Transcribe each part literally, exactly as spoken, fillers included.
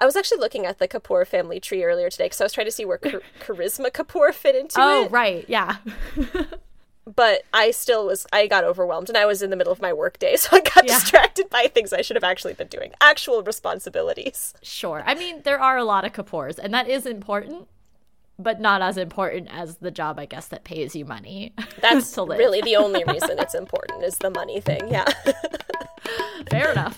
I was actually looking at the Kapoor family tree earlier today because I was trying to see where Char- Charisma Kapoor fit into oh, it. Oh, right. Yeah. But I still was, I got overwhelmed, and I was in the middle of my workday, so I got Yeah. distracted by things I should have actually been doing. Actual responsibilities. Sure. I mean, there are a lot of Kapoors, and that is important, but not as important as the job, I guess, that pays you money. That's to live. really the only reason it's important is the money thing, yeah. Fair enough.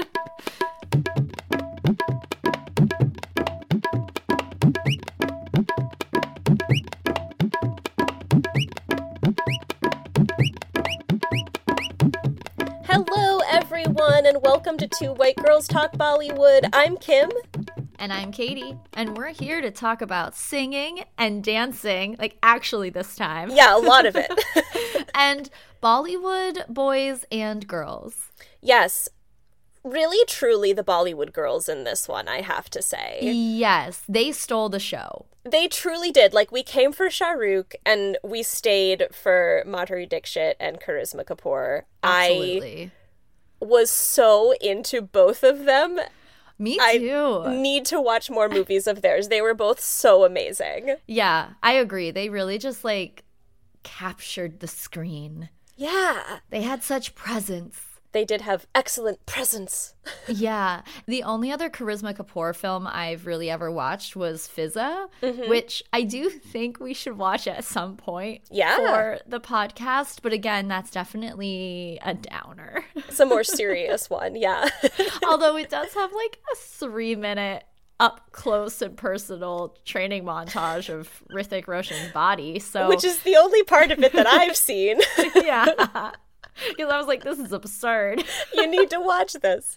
Hello, everyone, and welcome to Two White Girls Talk Bollywood. I'm Kim. And I'm Katie, and we're here to talk about singing and dancing, like actually this time. Yeah, a lot of it. And Bollywood boys and girls. Yes, really, truly the Bollywood girls in this one, I have to say. Yes, they stole the show. They truly did. Like, we came for Shah Rukh, and we stayed for Madhuri Dixit and Charisma Kapoor. Absolutely. I was so into both of them. Me I too. need to watch more movies of theirs. They were both so amazing. Yeah, I agree. They really just, like, captured the screen. Yeah. They had such presence. They did have excellent presence. Yeah. The only other Charisma Kapoor film I've really ever watched was Fizza, mm-hmm. which I do think we should watch at some point yeah. for the podcast. But again, that's definitely a downer. It's a more serious one, yeah. Although it does have like a three minute up close and personal training montage of Hrithik Roshan's body. So Which is the only part of it that I've seen. Yeah. Because I was like, this is absurd. You need to watch this.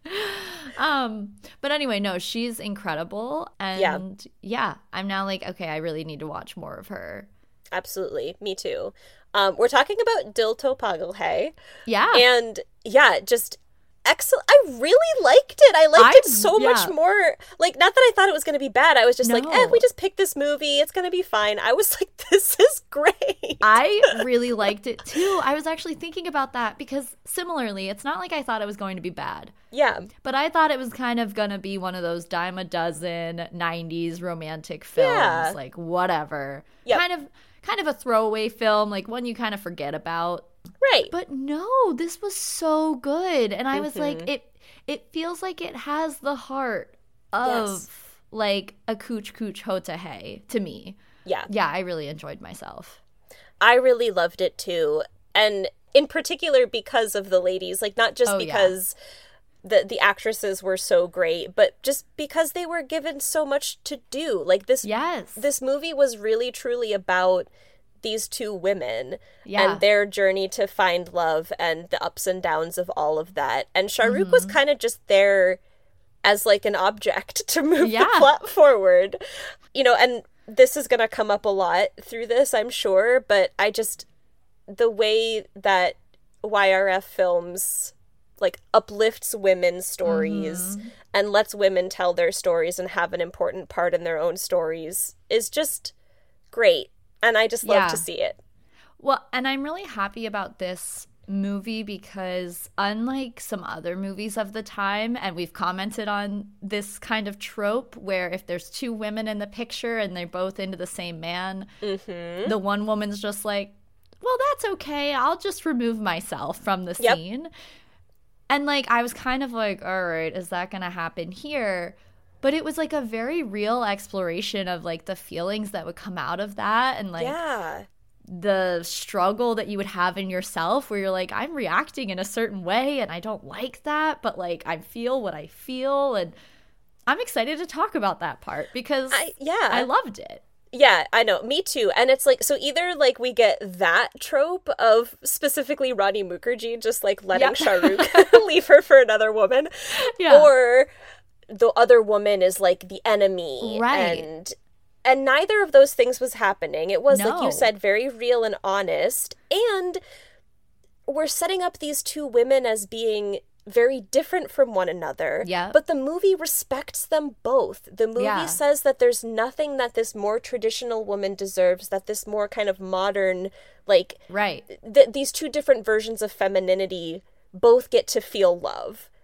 Um, but anyway, no, she's incredible. And yeah. yeah, I'm now like, okay, I really need to watch more of her. Absolutely. Me too. Um, we're talking about Dil To Pagal Hai. Yeah. And yeah, just excellent. I really liked it. I liked I, it so yeah. much more. Like, not that I thought it was going to be bad. I was just no. like, eh, we just picked this movie. It's going to be fine. I was like, this is great. I really liked it too. I was actually thinking about that because similarly, it's not like I thought it was going to be bad. Yeah. But I thought it was kind of going to be one of those dime a dozen nineties romantic films. Yeah. Like, whatever. Yep. Kind of, kind of a throwaway film, like one you kind of forget about. Right. But no, this was so good. And I was mm-hmm. like, it it feels like it has the heart of yes. like a Kuch Kuch Hota Hai to me. Yeah. Yeah, I really enjoyed myself. I really loved it too. And in particular because of the ladies, like not just oh, because yeah. the the actresses were so great, but just because they were given so much to do. Like this yes. this movie was really truly about these two women yeah. and their journey to find love and the ups and downs of all of that. And Shah Rukh mm-hmm. was kind of just there as like an object to move yeah. the plot forward. You know, and this is going to come up a lot through this, I'm sure, but I just, the way that Y R F films like uplifts women's stories mm-hmm. and lets women tell their stories and have an important part in their own stories is just great. And I just love yeah. to see it. Well, and I'm really happy about this movie because unlike some other movies of the time, and we've commented on this kind of trope where if there's two women in the picture and they're both into the same man, mm-hmm. the one woman's just like, well, that's okay. I'll just remove myself from the yep. scene. And like, I was kind of like, all right, is that going to happen here? But it was like a very real exploration of like the feelings that would come out of that and like yeah. the struggle that you would have in yourself where you're like, I'm reacting in a certain way and I don't like that, but like I feel what I feel. And I'm excited to talk about that part because I, yeah. I loved it. Yeah, I know. Me too. And it's like, so either like we get that trope of specifically Rani Mukherjee just like letting yep. Shah Rukh leave her for another woman. Yeah. Or the other woman is like the enemy. Right. And and neither of those things was happening. It was, no. like you said, very real and honest. And we're setting up these two women as being very different from one another. Yeah. But the movie respects them both. The movie yeah. says that there's nothing that this more traditional woman deserves, that this more kind of modern, like, right. th- these two different versions of femininity both get to feel love.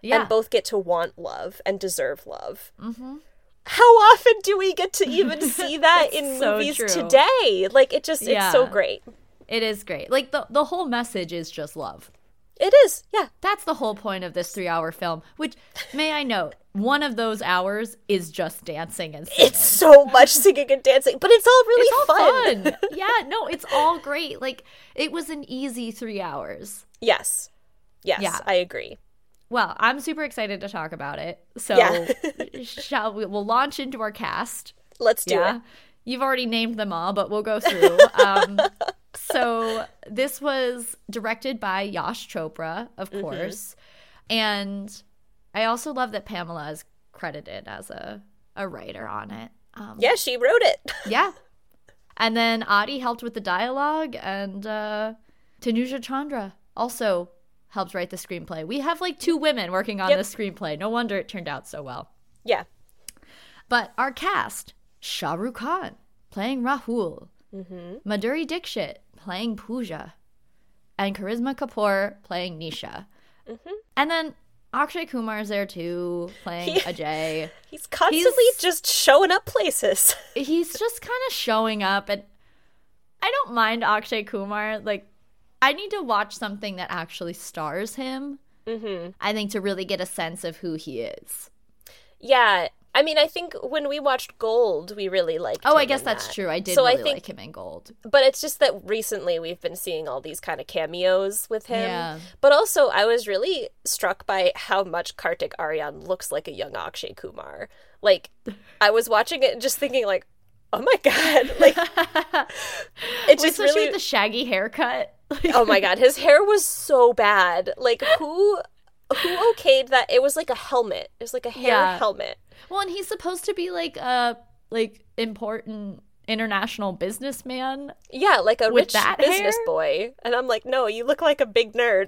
Yeah. And both get to want love and deserve love. Mm-hmm. How often do we get to even see that in so movies true. today? Like, it just, Yeah. it's so great. It is great. Like, the, the whole message is just love. It is, yeah. That's the whole point of this three-hour film, which, may I note, one of those hours is just dancing and singing. It's so much singing and dancing, but it's all really It's all fun. fun. Yeah, no, it's all great. Like, it was an easy three hours. Yes. Yes, Yeah. I agree. Well, I'm super excited to talk about it. So, Yeah. shall we? We'll launch into our cast. Let's do Yeah. it. You've already named them all, but we'll go through. Um, so this was directed by Yash Chopra, of course. Mm-hmm. And I also love that Pamela is credited as a, a writer on it. Um, Yeah, she wrote it. yeah. And then Adi helped with the dialogue, and uh, Tanuja Chandra also helped write the screenplay. We have like two women working on Yep. this screenplay. No wonder it turned out so well. Yeah. But our cast, Shah Rukh Khan playing Rahul, Mm-hmm. Madhuri Dixit playing Pooja, and Charisma Kapoor playing Nisha. Mm-hmm. And then Akshay Kumar is there too, playing He- Ajay. He's constantly He's- just showing up places. He's just kind of showing up, and I don't mind Akshay Kumar. Like, I need to watch something that actually stars him, Mm-hmm. I think, to really get a sense of who he is. Yeah. I mean, I think when we watched Gold, we really liked Oh, him I guess in that's that. true. I did So really I think, like him in Gold. But it's just that recently we've been seeing all these kind of cameos with him. Yeah. But also, I was really struck by how much Kartik Aryan looks like a young Akshay Kumar. Like, I was watching it and just thinking, like, oh my god, like, it just Especially really. with the shaggy haircut. Oh my god, his hair was so bad. Like, who, who okayed that? It was like a helmet. It was like a hair Yeah. helmet. Well, and he's supposed to be like a like important international businessman. Yeah, like a With rich that business hair? boy. And I'm like, no, you look like a big nerd.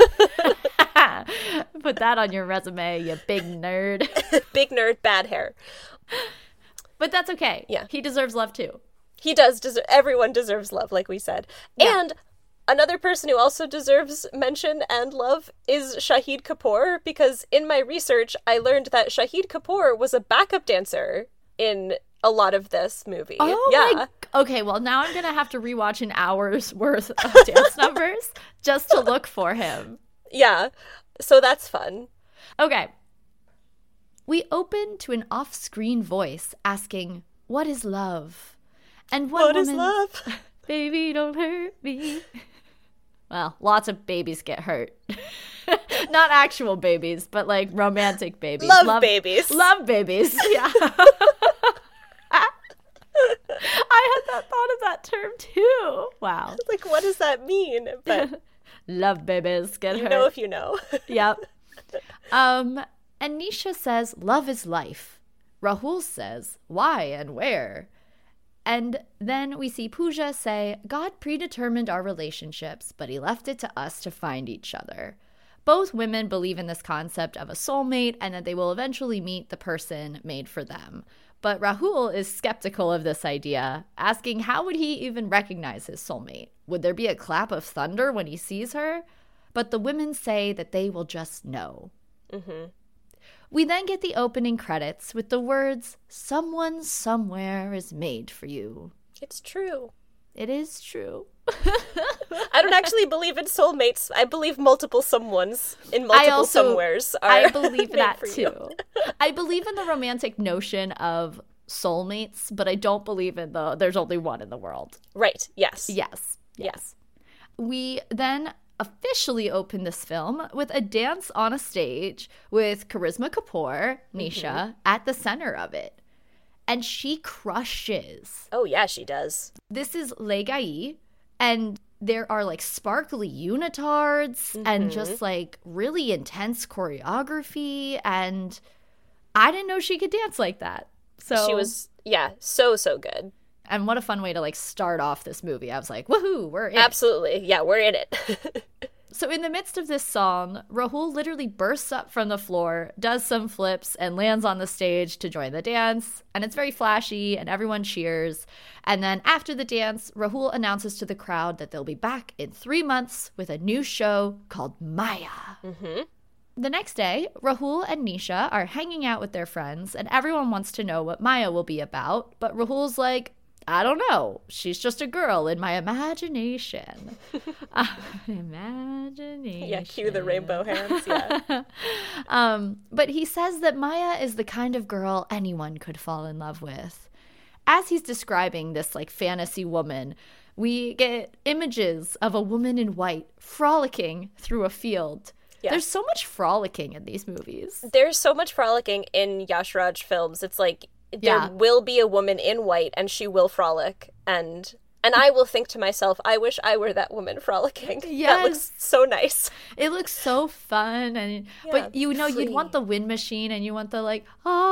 Put that on your resume, you big nerd. Big nerd, bad hair. But that's okay. Yeah. He deserves love too. He does deserve, everyone deserves love, like we said. Yeah. And another person who also deserves mention and love is Shahid Kapoor, because in my research, I learned that Shahid Kapoor was a backup dancer in a lot of this movie. Oh yeah. my. Okay, well now I'm gonna have to rewatch an hour's worth of dance numbers just to look for him. Yeah. So that's fun. Okay. We open to an off-screen voice asking, "What is love?" And one What is woman, love? "Baby, don't hurt me." Well, lots of babies get hurt. Not actual babies, but like romantic babies. Love babies. Love babies. Yeah. I had that thought of that term too. Wow. Like, what does that mean? But Love babies get you hurt. know if you know. Yep. Um, and Nisha says, "Love is life." Rahul says, "Why and where?" And then we see Pooja say, "God predetermined our relationships, but he left it to us to find each other." Both women believe in this concept of a soulmate and that they will eventually meet the person made for them. But Rahul is skeptical of this idea, asking how would he even recognize his soulmate? Would there be a clap of thunder when he sees her? But the women say that they will just know. Mm-hmm. We then get the opening credits with the words, "Someone somewhere is made for you." It's true. It is true. I don't actually believe in soulmates. I believe multiple someones in multiple I also, somewheres are I believe made that for too. you. I believe in the romantic notion of soulmates, but I don't believe in the there's only one in the world. Right. Yes. Yes. Yes. We then officially open this film with a dance on a stage with Charisma Kapoor, Nisha, Mm-hmm. at the center of it. And she crushes. Oh yeah, she does. This is Le Gai, and there are like sparkly unitards Mm-hmm. and just like really intense choreography, and I didn't know she could dance like that. So She was, yeah, so, so good. and what a fun way to like start off this movie. I was like, woohoo, we're in. Absolutely. Yeah, we're in it. So in the midst of this song, Rahul literally bursts up from the floor, does some flips, and lands on the stage to join the dance. And it's very flashy, and everyone cheers. And then after the dance, Rahul announces to the crowd that they'll be back in three months with a new show called Maya. Mm-hmm. The next day, Rahul and Nisha are hanging out with their friends, and everyone wants to know what Maya will be about, but Rahul's like, I don't know. She's just a girl in my imagination. uh, imagination. Yeah, cue the rainbow hands, yeah. um, but he says that Maya is the kind of girl anyone could fall in love with. As he's describing this, like, fantasy woman, we get images of a woman in white frolicking through a field. Yes. There's so much frolicking in these movies. There's so much frolicking in Yash Raj films. It's like, there yeah. will be a woman in white and she will frolic, and and I will think to myself, I wish I were that woman frolicking. Yes. That looks so nice. It looks so fun, and yeah, but you know free. You'd want the wind machine, and you want the like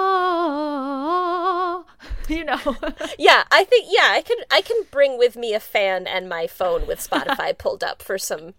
ah, you know. Yeah, I think yeah, I can I can bring with me a fan and my phone with Spotify pulled up for some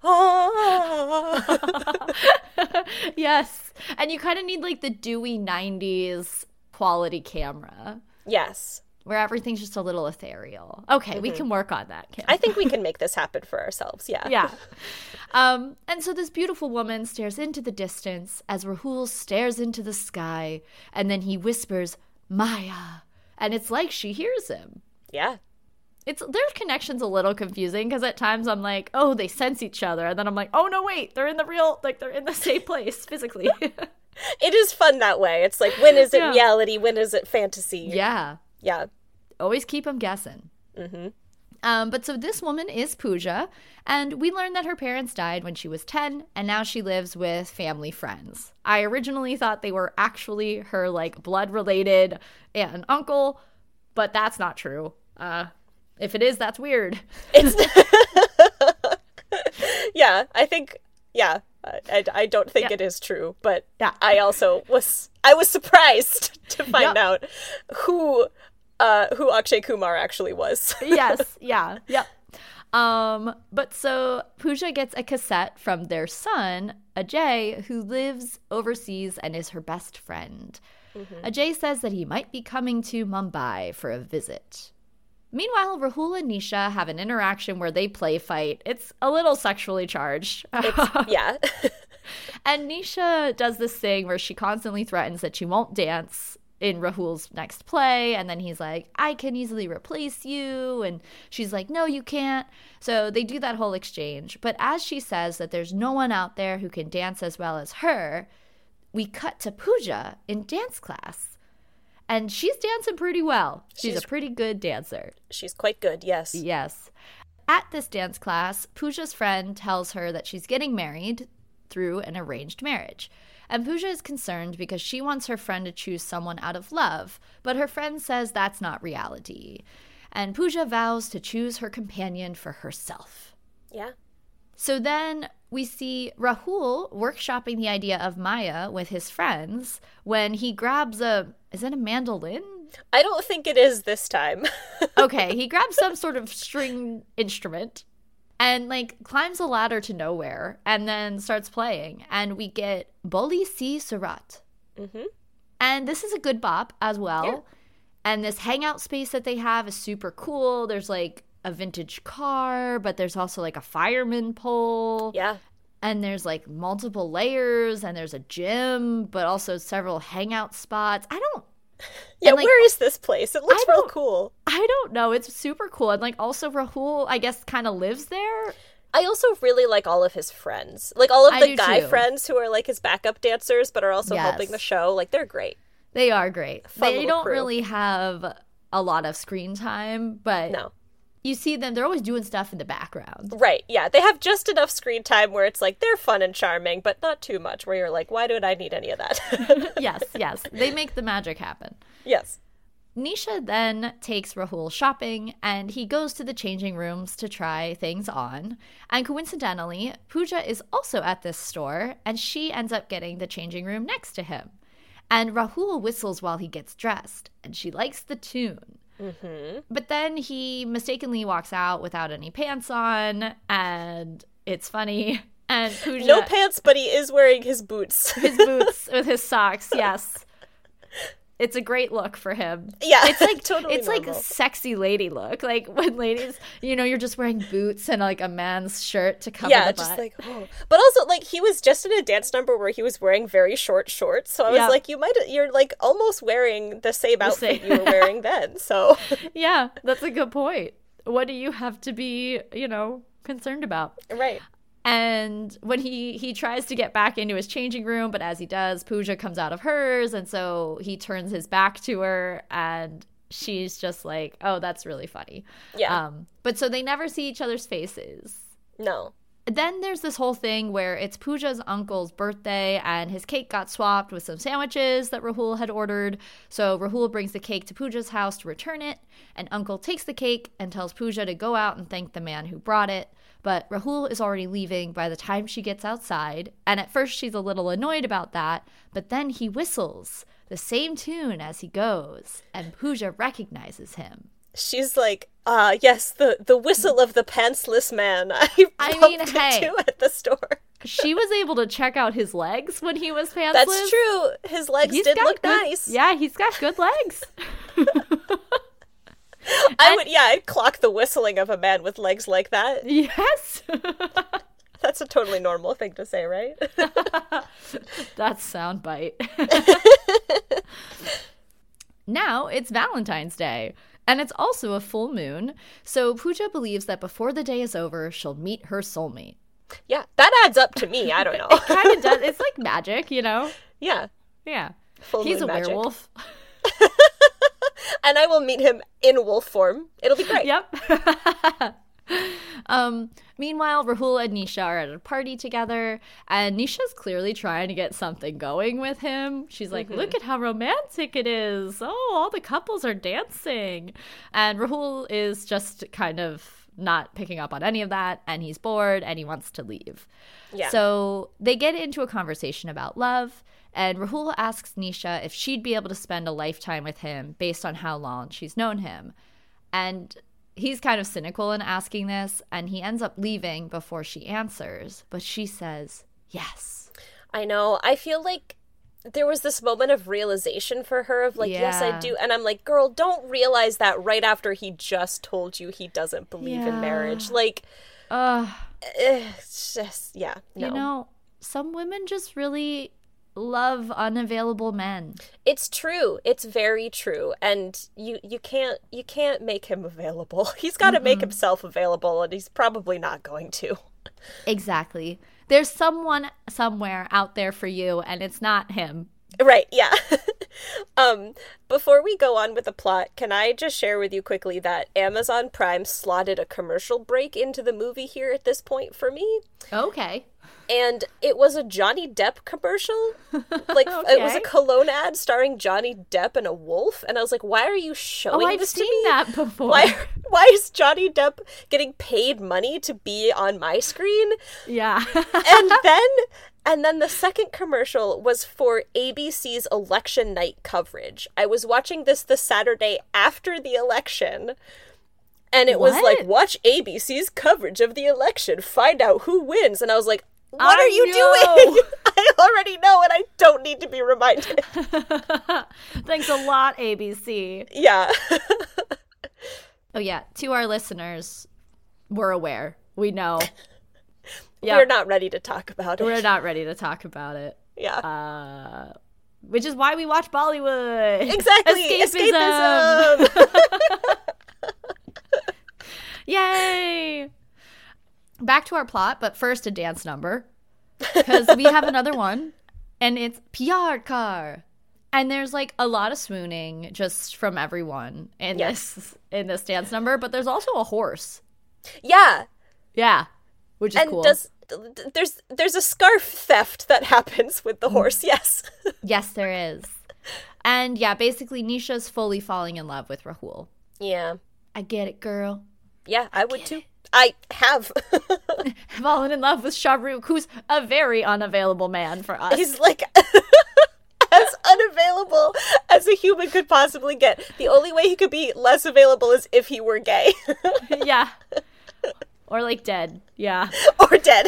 ah. Yes, and you kind of need like the dewy nineties quality camera. Yes. Where everything's just a little ethereal. Okay, mm-hmm. we can work on that, Kim. I think we can make this happen for ourselves, yeah. Yeah. Um, and so this beautiful woman stares into the distance as Rahul stares into the sky, and then he whispers, Maya. And it's like she hears him. Yeah. It's their connection's a little confusing, because at times I'm like, oh, they sense each other. And then I'm like, oh, no, wait, they're in the real, like, they're in the same place physically. It is fun that way. It's like, when is it yeah. reality? When is it fantasy? Yeah. Yeah. Always keep them guessing. Mm-hmm. Um, but so this woman is Pooja, and we learned that her parents died when she was ten, and now she lives with family friends. I originally thought they were actually her, like, blood-related aunt and uncle, but that's not true. Uh, if it is, that's weird. It's yeah, I think, yeah. I, I don't think yeah. it is true, but yeah. I also was I was surprised to find yep. out who uh, who Akshay Kumar actually was. Yes, yeah, yep. Um, but so Pooja gets a cassette from their son, Ajay, who lives overseas and is her best friend. Mm-hmm. Ajay says that he might be coming to Mumbai for a visit. Meanwhile, Rahul and Nisha have an interaction where they play fight. It's a little sexually charged. It's, yeah. And Nisha does this thing where she constantly threatens that she won't dance in Rahul's next play. And then he's like, I can easily replace you. And she's like, no, you can't. So they do that whole exchange. But as she says that there's no one out there who can dance as well as her, we cut to Pooja in dance class. And she's dancing pretty well. She's, she's a pretty good dancer. She's quite good, yes. Yes. At this dance class, Pooja's friend tells her that she's getting married through an arranged marriage. And Pooja is concerned because she wants her friend to choose someone out of love, but her friend says that's not reality. And Pooja vows to choose her companion for herself. Yeah. So then we see Rahul workshopping the idea of Maya with his friends when he grabs a, is it a mandolin? I don't think it is this time. Okay, he grabs some sort of string instrument and, like, climbs a ladder to nowhere and then starts playing. And we get Boli Si Surat. Mm-hmm. And this is a good bop as well. Yeah. And this hangout space that they have is super cool. There's, like, a vintage car, but there's also like a fireman pole. Yeah. And there's like multiple layers, and there's a gym, but also several hangout spots. I don't. Yeah, and, like, where is this place? It looks real cool. I don't know. It's super cool. And like also Rahul, I guess, kind of lives there. I also really like all of his friends. Like all of the guy too. friends who are like his backup dancers, but are also yes. helping the show. Like they're great. They are great. Fun they don't crew. really have a lot of screen time, but no. You see them, they're always doing stuff in the background. Right, yeah. They have just enough screen time where it's like, they're fun and charming, but not too much, where you're like, why do I need any of that? Yes, yes. They make the magic happen. Yes. Nisha then takes Rahul shopping, and he goes to the changing rooms to try things on. And coincidentally, Pooja is also at this store, and she ends up getting the changing room next to him. And Rahul whistles while he gets dressed, and she likes the tune. Mm-hmm. But then he mistakenly walks out without any pants on, and it's funny. And Pooja, no pants, but he is wearing his boots. His boots with his socks, yes. It's a great look for him. Yeah, it's like totally it's normal. like sexy lady look. Like when ladies, you know, you're just wearing boots and like a man's shirt to cover yeah, the just butt. like oh. But also like he was just in a dance number where he was wearing very short shorts. So I was Yeah. like, you might you're like almost wearing the same The outfit same. you were wearing then. So Yeah, that's a good point. What do you have to be, you know, concerned about? right. And when he he tries to get back into his changing room, but as he does, Pooja comes out of hers, and so he turns his back to her, and she's just like, "Oh, that's really funny." Yeah. Um, but so they never see each other's faces. No. Then there's this whole thing where it's Pooja's uncle's birthday, and his cake got swapped with some sandwiches that Rahul had ordered. So Rahul brings the cake to Pooja's house to return it, and Uncle takes the cake and tells Pooja to go out and thank the man who brought it. But Rahul is already leaving by the time she gets outside, and at first she's a little annoyed about that, but then he whistles the same tune as he goes, and Pooja recognizes him. She's like, ah, yes, the, the whistle of the pantsless man. I, I bumped mean, into hey. at the store. She was able to check out his legs when he was pantsless. That's true. His legs He's did got look good- nice. Yeah, he's got good legs. I would, yeah, I'd clock the whistling of a man with legs like that. Yes. That's a totally normal thing to say, right? That's soundbite. Now it's Valentine's Day, and it's also a full moon, so Pooja believes that before the day is over, she'll meet her soulmate. Yeah, that adds up to me. I don't know. Kind of does. It's like magic, you know? Yeah, Yeah. full He's moon a magic. werewolf. And I will meet him in wolf form. It'll be great. Yep. um, meanwhile, Rahul and Nisha are at a party together, and Nisha's clearly trying to get something going with him. She's like, Mm-hmm. look at how romantic it is. Oh, all the couples are dancing. And Rahul is just kind of not picking up on any of that, and he's bored, and he wants to leave. Yeah. So they get into a conversation about love, and Rahul asks Nisha if she'd be able to spend a lifetime with him based on how long she's known him. And he's kind of cynical in asking this, and he ends up leaving before she answers, but she says yes. I know. I feel like there was this moment of realization for her of like, yes, I Yeah. do. And I'm like, girl, don't realize that right after he just told you he doesn't believe Yeah. in marriage. Like, Ugh. eh, it's just, yeah, no. You know, some women just really love unavailable men. It's true. It's very true. And you you can't you can't make him available. He's got to make himself available, and he's probably not going to. Exactly. There's someone somewhere out there for you, and it's not him. Right, yeah. um, before we go on with the plot, can I just share with you quickly that Amazon Prime slotted a commercial break into the movie here at this point for me? Okay. And it was a Johnny Depp commercial. Like, it was a Okay. cologne ad starring Johnny Depp and a wolf. And I was like, why are you showing Oh, I've this seen to me? that before. Why, why is Johnny Depp getting paid money to be on my screen? Yeah. And then and then the second commercial was for A B C's election night coverage. I was watching this the Saturday after the election, and it was What? like, watch A B C's coverage of the election, find out who wins. And I was like, what I are you know. doing? I already know, and I don't need to be reminded. Thanks a lot, A B C. Yeah. Oh, yeah. To our listeners, we're aware. We know. Yeah. We're not ready to talk about it. We're not ready to talk about it. Yeah. Uh, which is why we watch Bollywood. Exactly. Escapism. Escapism. Yay! Back to our plot, but first a dance number. Because we have another one, and it's Pyar Kar. And there's like a lot of swooning just from everyone in Yes. this in this dance number, but there's also a horse. Yeah. Yeah. Which is And cool. does there's there's a scarf theft that happens with the horse, yes. Yes, there is. And yeah, basically Nisha's fully falling in love with Rahul. Yeah. I get it, girl. Yeah, I would too. I have. Fallen in love with Shahrukh, who's a very unavailable man for us. He's like as unavailable as a human could possibly get. The only way he could be less available is if he were gay. Yeah. Or like dead. Yeah. Or dead.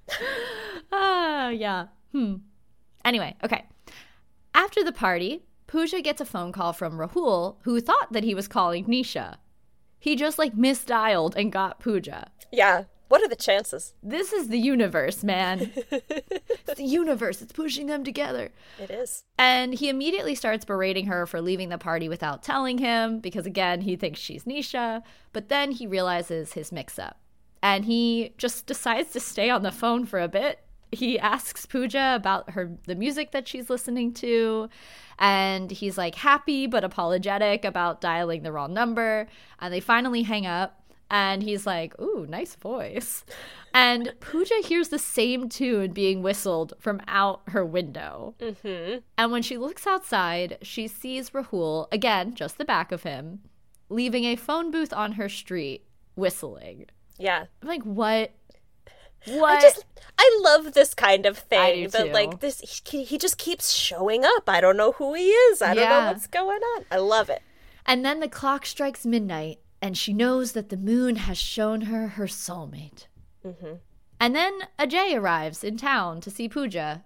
Ah, uh, yeah. Hmm. Anyway, okay. After the party, Pooja gets a phone call from Rahul, who thought that he was calling Nisha. He just, like, misdialed and got Pooja. Yeah. What are the chances? This is the universe, man. It's the universe. It's pushing them together. It is. And he immediately starts berating her for leaving the party without telling him, because, again, he thinks she's Nisha. But then he realizes his mix-up. And he just decides to stay on the phone for a bit. He asks Pooja about her the music that she's listening to. And he's, like, happy but apologetic about dialing the wrong number. And they finally hang up. And he's like, ooh, nice voice. And Pooja hears the same tune being whistled from out her window. Mm-hmm. And when she looks outside, she sees Rahul, again, just the back of him, leaving a phone booth on her street, whistling. Yeah. I'm like, what? What? I just, I love this kind of thing. I do that, too. like, this, he, he just keeps showing up. I don't know who he is. I don't Yeah. know what's going on. I love it. And then the clock strikes midnight. And she knows that the moon has shown her her soulmate. Mm-hmm. And then Ajay arrives in town to see Pooja.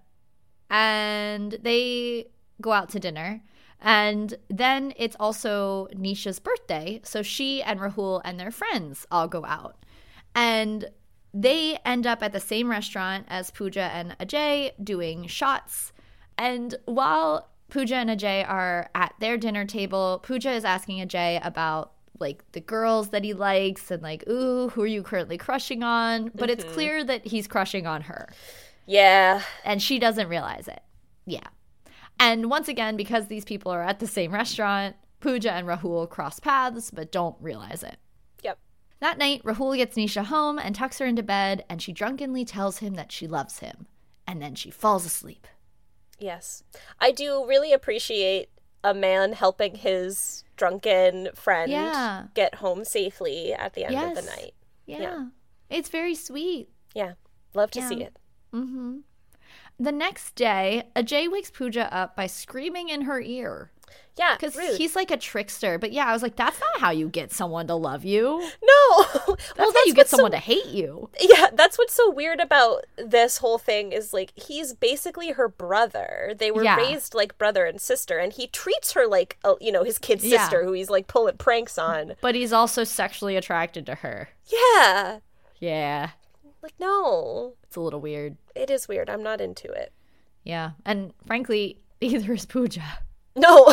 And they go out to dinner. And then it's also Nisha's birthday. So she and Rahul and their friends all go out. And they end up at the same restaurant as Pooja and Ajay doing shots. And while Pooja and Ajay are at their dinner table, Pooja is asking Ajay about like the girls that he likes and like, ooh, who are you currently crushing on? But Mm-hmm. it's clear that he's crushing on her. Yeah. And she doesn't realize it. Yeah. And once again, because these people are at the same restaurant, Pooja and Rahul cross paths but don't realize it. Yep. That night, Rahul gets Nisha home and tucks her into bed, and she drunkenly tells him that she loves him. And then she falls asleep. Yes. I do really appreciate a man helping his drunken friend Yeah. get home safely at the end Yes. of the night. Yeah. Yeah. It's very sweet. Yeah. Love to Yeah. see it. Mm-hmm. The next day, Ajay wakes Pooja up by screaming in her ear. Yeah. Because Rude. he's like a trickster. But yeah, I was like, that's not how you get someone to love you. No. That's well, how that's you get what's so- someone to hate you. Yeah, that's what's so weird about this whole thing is, like, he's basically her brother. They were Yeah. raised like brother and sister, and he treats her like, a, you know, his kid Yeah. sister who he's, like, pulling pranks on. But he's also sexually attracted to her. Yeah. Yeah. Like, no. It's a little weird. It is weird. I'm not into it. Yeah. And frankly, either is Pooja. No.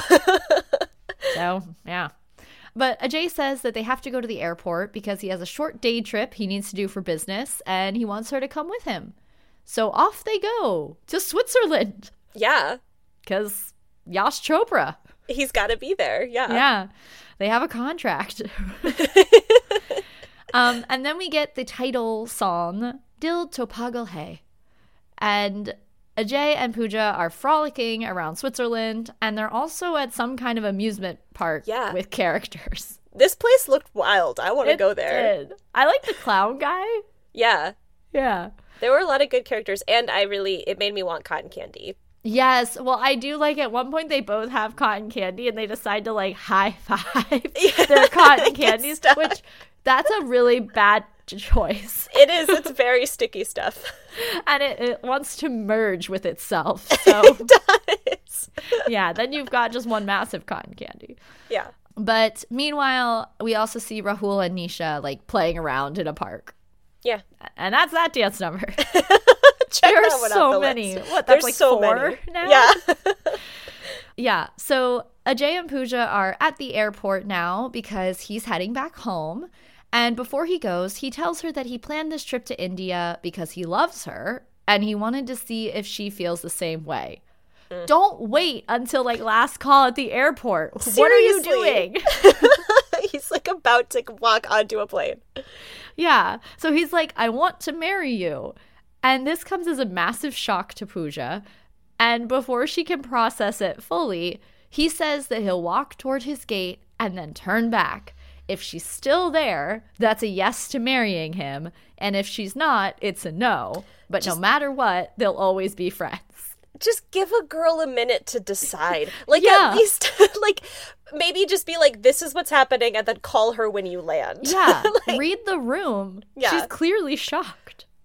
So, yeah. But Ajay says that they have to go to the airport because he has a short day trip he needs to do for business, and he wants her to come with him. So off they go to Switzerland Yeah. because Yash Chopra. He's got to be there. Yeah. Yeah. They have a contract. um, and then we get the title song, Dil To Pagal Hai. And Ajay and Pooja are frolicking around Switzerland, and they're also at some kind of amusement park Yeah. with characters. This place looked wild. I want to It go there. did. I like the clown guy. Yeah. Yeah. There were a lot of good characters, and I really, it made me want cotton candy. Yes. Well, I do like at one point they both have cotton candy and they decide to like high five their cotton Get candies, stuck. which that's a really bad choice. It is. It's very sticky stuff. And it, it wants to merge with itself. So, It does. yeah, then you've got just one massive cotton candy. Yeah. But meanwhile, we also see Rahul and Nisha like playing around in a park. Yeah. And that's that dance number. Check There that are one off so the many. list. What, that's There's like so four many. now? Yeah. Yeah, so Ajay and Pooja are at the airport now because he's heading back home. And before he goes, he tells her that he planned this trip to India because he loves her and he wanted to see if she feels the same way. Mm. Don't wait until like last call at the airport. Seriously. What are you doing? He's like about to walk onto a plane. Yeah. So he's like, I want to marry you. And this comes as a massive shock to Pooja. And before she can process it fully, he says that he'll walk toward his gate and then turn back. If she's still there, that's a yes to marrying him. And if she's not, it's a no. But just, no matter what, they'll always be friends. Just give a girl a minute to decide. Like, Yeah. at least, like, maybe just be like, this is what's happening, and then call her when you land. Yeah. Like, read the room. Yeah. She's clearly shocked.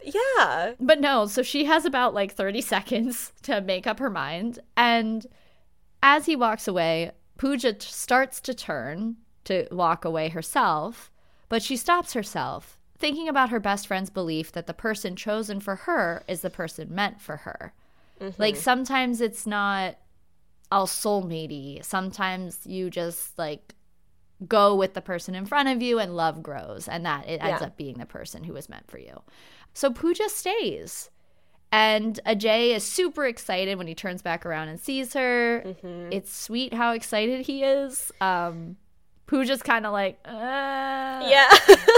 Yeah. But no, so she has about like thirty seconds to make up her mind. And as he walks away, Pooja t- starts to turn to walk away herself, but she stops herself, thinking about her best friend's belief that the person chosen for her is the person meant for her. Mm-hmm. Like, sometimes it's not all soulmatey. Sometimes you just, like, go with the person in front of you and love grows, and that it ends yeah. up being the person who was meant for you. So Pooja stays. And Ajay is super excited when he turns back around and sees her. Mm-hmm. It's sweet how excited he is. Um, Pooja's kind of like, uh, yeah.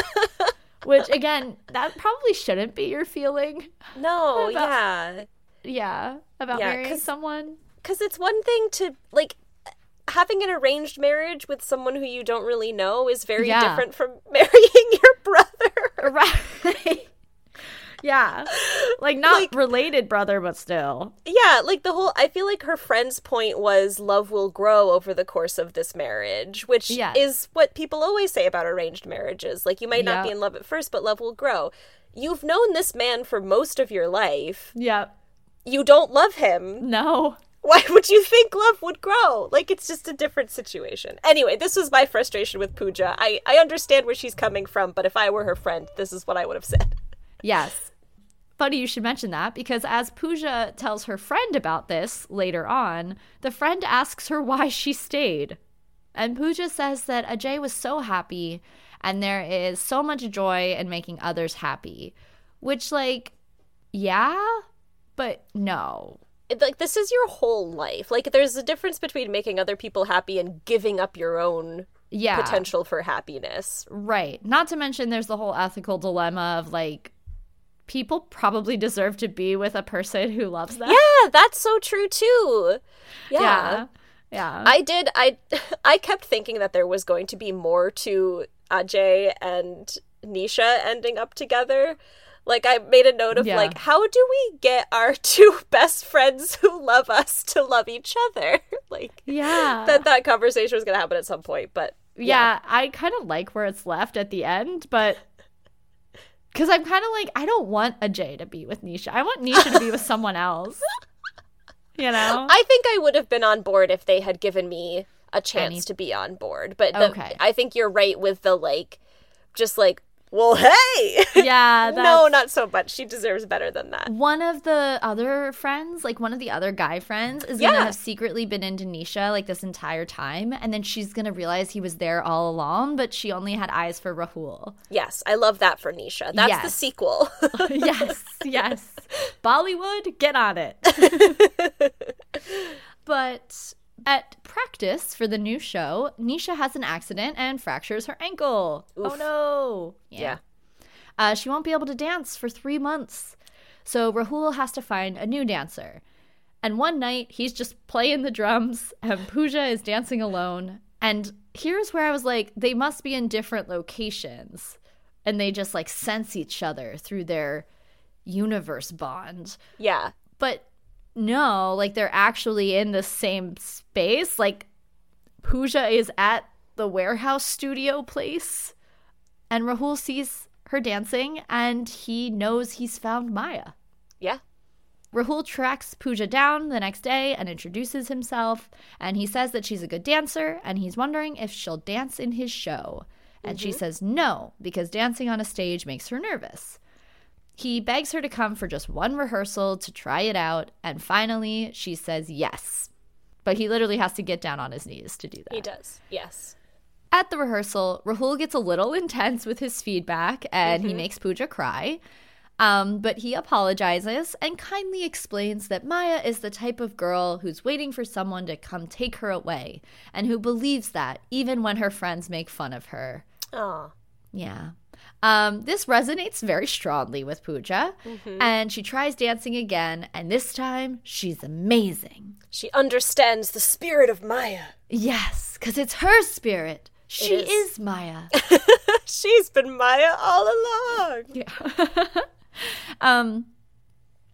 Which, again, that probably shouldn't be your feeling. No, about, yeah. Yeah, about yeah, marrying someone. Because it's one thing to, like, having an arranged marriage with someone who you don't really know is very yeah. different from marrying your brother. Right. Yeah. Like, not like, related brother, but still. Yeah, like the whole, I feel like her friend's point was love will grow over the course of this marriage, which yes. is what people always say about arranged marriages. Like, you might not yep. be in love at first, but love will grow. You've known this man for most of your life. Yep. You don't love him. No. Why would you think love would grow? Like, it's just a different situation. Anyway, this was my frustration with Pooja. I, I understand where she's coming from, but if I were her friend, this is what I would have said. Yes. Funny you should mention that, because as Pooja tells her friend about this later on, the friend asks her why she stayed. And Pooja says that Ajay was so happy, and there is so much joy in making others happy. Which, like, yeah, but no. Like, this is your whole life. Like, there's a difference between making other people happy and giving up your own yeah. potential for happiness. Right. Not to mention there's the whole ethical dilemma of, like, people probably deserve to be with a person who loves them. Yeah, that's so true too. Yeah. Yeah. yeah. I did I I kept thinking that there was going to be more to Ajay and Nisha ending up together. Like, I made a note of yeah. like, how do we get our two best friends who love us to love each other? Like, yeah. that that conversation was going to happen at some point, but yeah, yeah I kind of like where it's left at the end, but because I'm kind of like, I don't want Ajay to be with Nisha. I want Nisha to be with someone else. You know? I think I would have been on board if they had given me a chance Any... to be on board. But the, okay. I think you're right with the, like, just like, well, hey! Yeah, that's... No, not so much. She deserves better than that. One of the other friends, like one of the other guy friends, is yeah. going to have secretly been into Nisha, like, this entire time. And then she's going to realize he was there all along, but she only had eyes for Rahul. Yes, I love that for Nisha. That's yes. the sequel. yes, yes. Bollywood, get on it. But at practice for the new show, Nisha has an accident and fractures her ankle. Oof. Oh, no. Yeah. yeah. Uh, she won't be able to dance for three months. So Rahul has to find a new dancer. And one night, he's just playing the drums, and Pooja is dancing alone. And here's where I was like, they must be in different locations. And they just, like, sense each other through their universe bond. Yeah. But no, like, they're actually in the same space. Like, Pooja is at the warehouse studio place, and Rahul sees her dancing, and he knows he's found Maya. Yeah. Rahul tracks Pooja down the next day and introduces himself, and he says that she's a good dancer, and he's wondering if she'll dance in his show. And mm-hmm. she says no, because dancing on a stage makes her nervous. He begs her to come for just one rehearsal to try it out, and finally she says yes. But he literally has to get down on his knees to do that. He does, yes. At the rehearsal, Rahul gets a little intense with his feedback, and mm-hmm. he makes Pooja cry. Um, but he apologizes and kindly explains that Maya is the type of girl who's waiting for someone to come take her away, and who believes that even when her friends make fun of her. Aw. Yeah. Um, this resonates very strongly with Pooja, mm-hmm. and she tries dancing again, and this time she's amazing. She understands the spirit of Maya. Yes, because it's her spirit. She is. is Maya. She's been Maya all along. Yeah. um,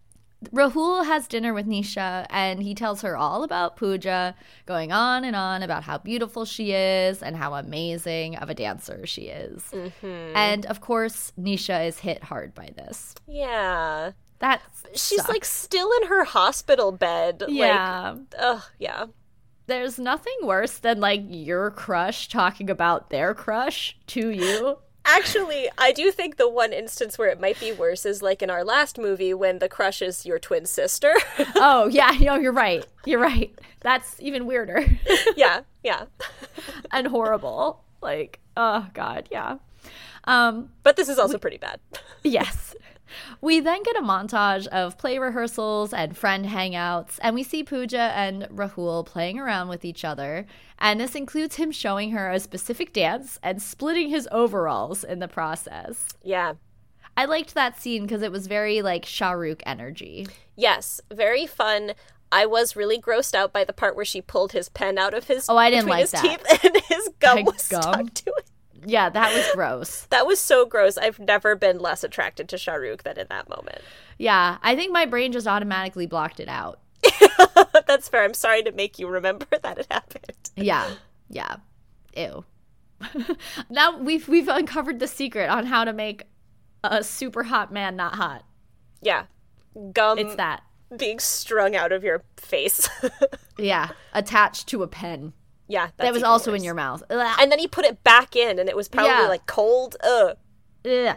Rahul has dinner with Nisha, and he tells her all about Pooja, going on and on about how beautiful she is and how amazing of a dancer she is. Mm-hmm. And, of course, Nisha is hit hard by this. Yeah. That She's, sucks. like, still in her hospital bed. Yeah. Like, ugh, yeah. There's nothing worse than, like, your crush talking about their crush to you. Actually, I do think the one instance where it might be worse is like in our last movie when the crush is your twin sister. Oh, yeah. No, you're right. You're right. That's even weirder. Yeah, yeah. And horrible. Like, oh, God, yeah. Um, but this is also we, pretty bad. Yes. We then get a montage of play rehearsals and friend hangouts, and we see Pooja and Rahul playing around with each other, and this includes him showing her a specific dance and splitting his overalls in the process. Yeah. I liked that scene because it was very, like, Shah Rukh energy. Yes, very fun. I was really grossed out by the part where she pulled his pen out of his, oh, I didn't between like his that. teeth and his gum My was gum? stuck to it. Yeah, that was gross. That was so gross. I've never been less attracted to Shah Rukh than in that moment. Yeah, I think my brain just automatically blocked it out. That's fair. I'm sorry to make you remember that it happened. Yeah, yeah. Ew. Now we've we've uncovered the secret on how to make a super hot man not hot. Yeah. Gum. It's that. Being strung out of your face. Yeah, attached to a pen. Yeah, that's that was also worse. In your mouth. And then he put it back in, and it was probably yeah. like cold. Ugh. Yeah.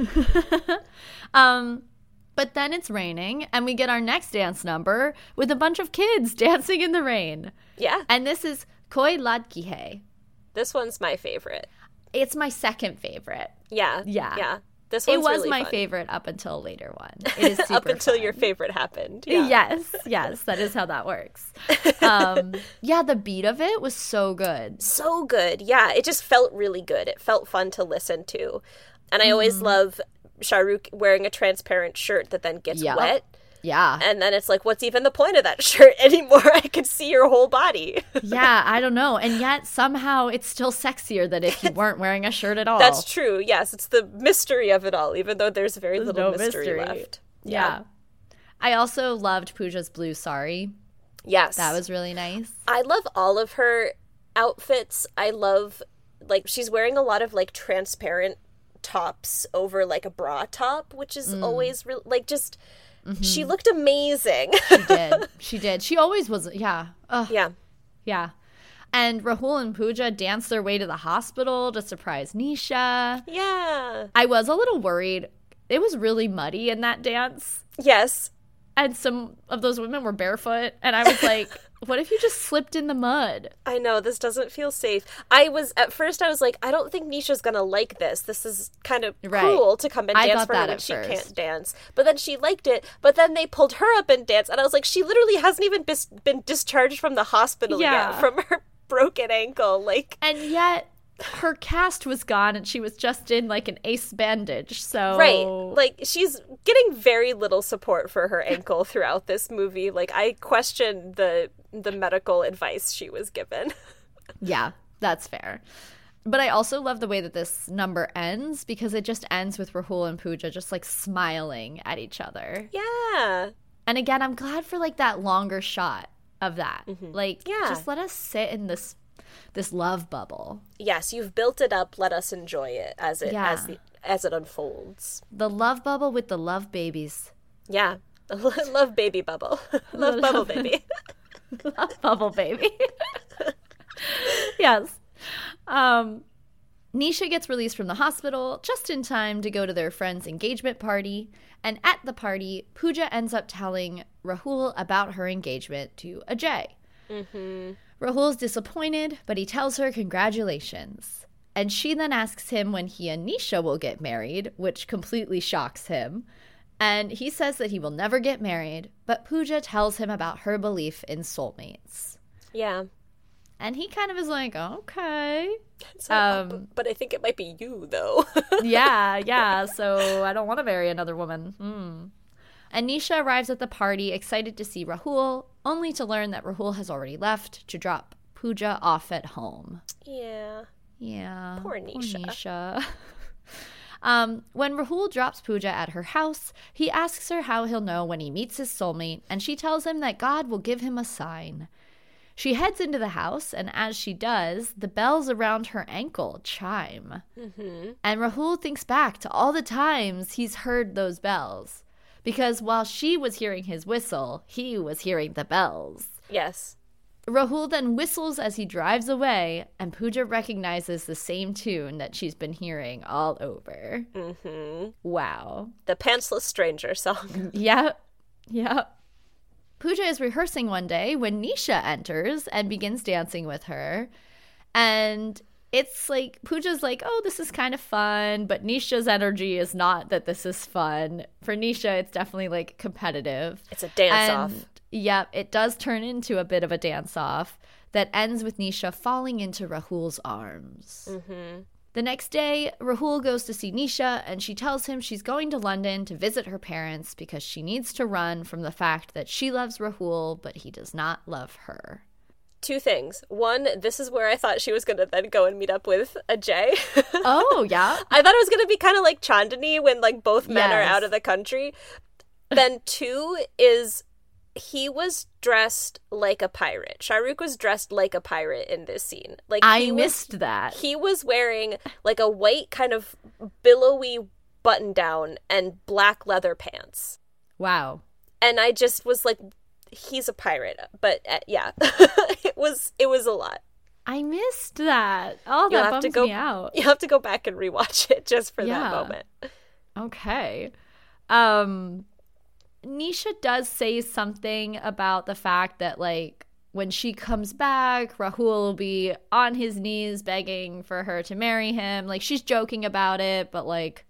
um, but then it's raining, and we get our next dance number with a bunch of kids dancing in the rain. Yeah. And this is Koi Ladki Hai. This one's my favorite. It's my second favorite. Yeah. Yeah. Yeah. This one's It was really my fun. favorite up until a later one. It is super Up until fun. your favorite happened. Yeah. Yes, yes, that is how that works. Um, yeah, the beat of it was so good. So good. Yeah, it just felt really good. It felt fun to listen to. And I mm. always love Shah Rukh wearing a transparent shirt that then gets yep. wet. Yeah. And then it's like, what's even the point of that shirt anymore? I can see your whole body. Yeah, I don't know. And yet somehow it's still sexier than if you weren't wearing a shirt at all. That's true. Yes, it's the mystery of it all, even though there's very there's little no mystery, mystery left. Yeah. yeah. I also loved Pooja's blue sari. Yes. That was really nice. I love all of her outfits. I love, like, she's wearing a lot of, like, transparent tops over, like, a bra top, which is mm. always, re- like, just... Mm-hmm. She looked amazing. She did. She did. She always was. Yeah. Ugh. Yeah. Yeah. And Rahul and Pooja danced their way to the hospital to surprise Nisha. Yeah. I was a little worried. It was really muddy in that dance. Yes. And some of those women were barefoot. And I was like, what if you just slipped in the mud? I know, this doesn't feel safe. I was, at first I was like, I don't think Nisha's gonna like this. This is kind of right. cruel to come and I dance for her that when at she first. can't dance. But then she liked it. But then they pulled her up and danced. And I was like, she literally hasn't even bis- been discharged from the hospital yeah. yet from her broken ankle. Like, and yet her cast was gone and she was just in like an ace bandage. So right, like she's getting very little support for her ankle throughout this movie. Like, I question the the medical advice she was given. Yeah, that's fair. But I also love the way that this number ends because it just ends with Rahul and Pooja just like smiling at each other. Yeah. And again, I'm glad for like that longer shot of that. Mm-hmm. Like, yeah. just let us sit in this this love bubble. Yes, you've built it up. Let us enjoy it as it yeah. as the as it unfolds. The love bubble with the love babies. Yeah, love baby bubble, love, love bubble baby, love bubble baby. Yes. Um, Nisha gets released from the hospital just in time to go to their friend's engagement party. And at the party, Pooja ends up telling Rahul about her engagement to Ajay. Mm-hmm. Rahul's disappointed, but he tells her congratulations. And she then asks him when he and Nisha will get married, which completely shocks him. And he says that he will never get married, but Pooja tells him about her belief in soulmates. Yeah. And he kind of is like, okay. So, um, but I think it might be you, though. yeah, yeah. So I don't want to marry another woman. Hmm. And Nisha arrives at the party, excited to see Rahul, only to learn that Rahul has already left to drop Pooja off at home. Yeah. Yeah. Poor Nisha. Poor Nisha. Um, when Rahul drops Pooja at her house, he asks her how he'll know when he meets his soulmate, and she tells him that God will give him a sign. She heads into the house, and as she does, the bells around her ankle chime. Mm-hmm. And Rahul thinks back to all the times he's heard those bells. Because while she was hearing his whistle, he was hearing the bells. Yes. Rahul then whistles as he drives away, and Pooja recognizes the same tune that she's been hearing all over. Mm-hmm. Wow. The Pantsless Stranger song. Yep. Yep. Pooja is rehearsing one day when Nisha enters and begins dancing with her. And it's like, Pooja's like, oh, this is kind of fun. But Nisha's energy is not that this is fun. For Nisha, it's definitely like competitive. It's a dance-off. Yep, it does turn into a bit of a dance-off that ends with Nisha falling into Rahul's arms. Mm-hmm. The next day, Rahul goes to see Nisha, and she tells him she's going to London to visit her parents because she needs to run from the fact that she loves Rahul, but he does not love her. Two things. One, this is where I thought she was going to then go and meet up with Ajay. Oh, yeah? I thought it was going to be kind of like Chandani when, like, both men yes. are out of the country. Then two is... he was dressed like a pirate. Shahrukh was dressed like a pirate in this scene. Like I he missed was, that. He was wearing like a white kind of billowy button down and black leather pants. Wow. And I just was like, he's a pirate. But uh, yeah, it was it was a lot. I missed that. Oh, that You'll have bums to go, me out. You have to go back and rewatch it just for yeah. that moment. Okay. Um... Nisha does say something about the fact that, like, when she comes back, Rahul will be on his knees begging for her to marry him. Like, she's joking about it, but, like,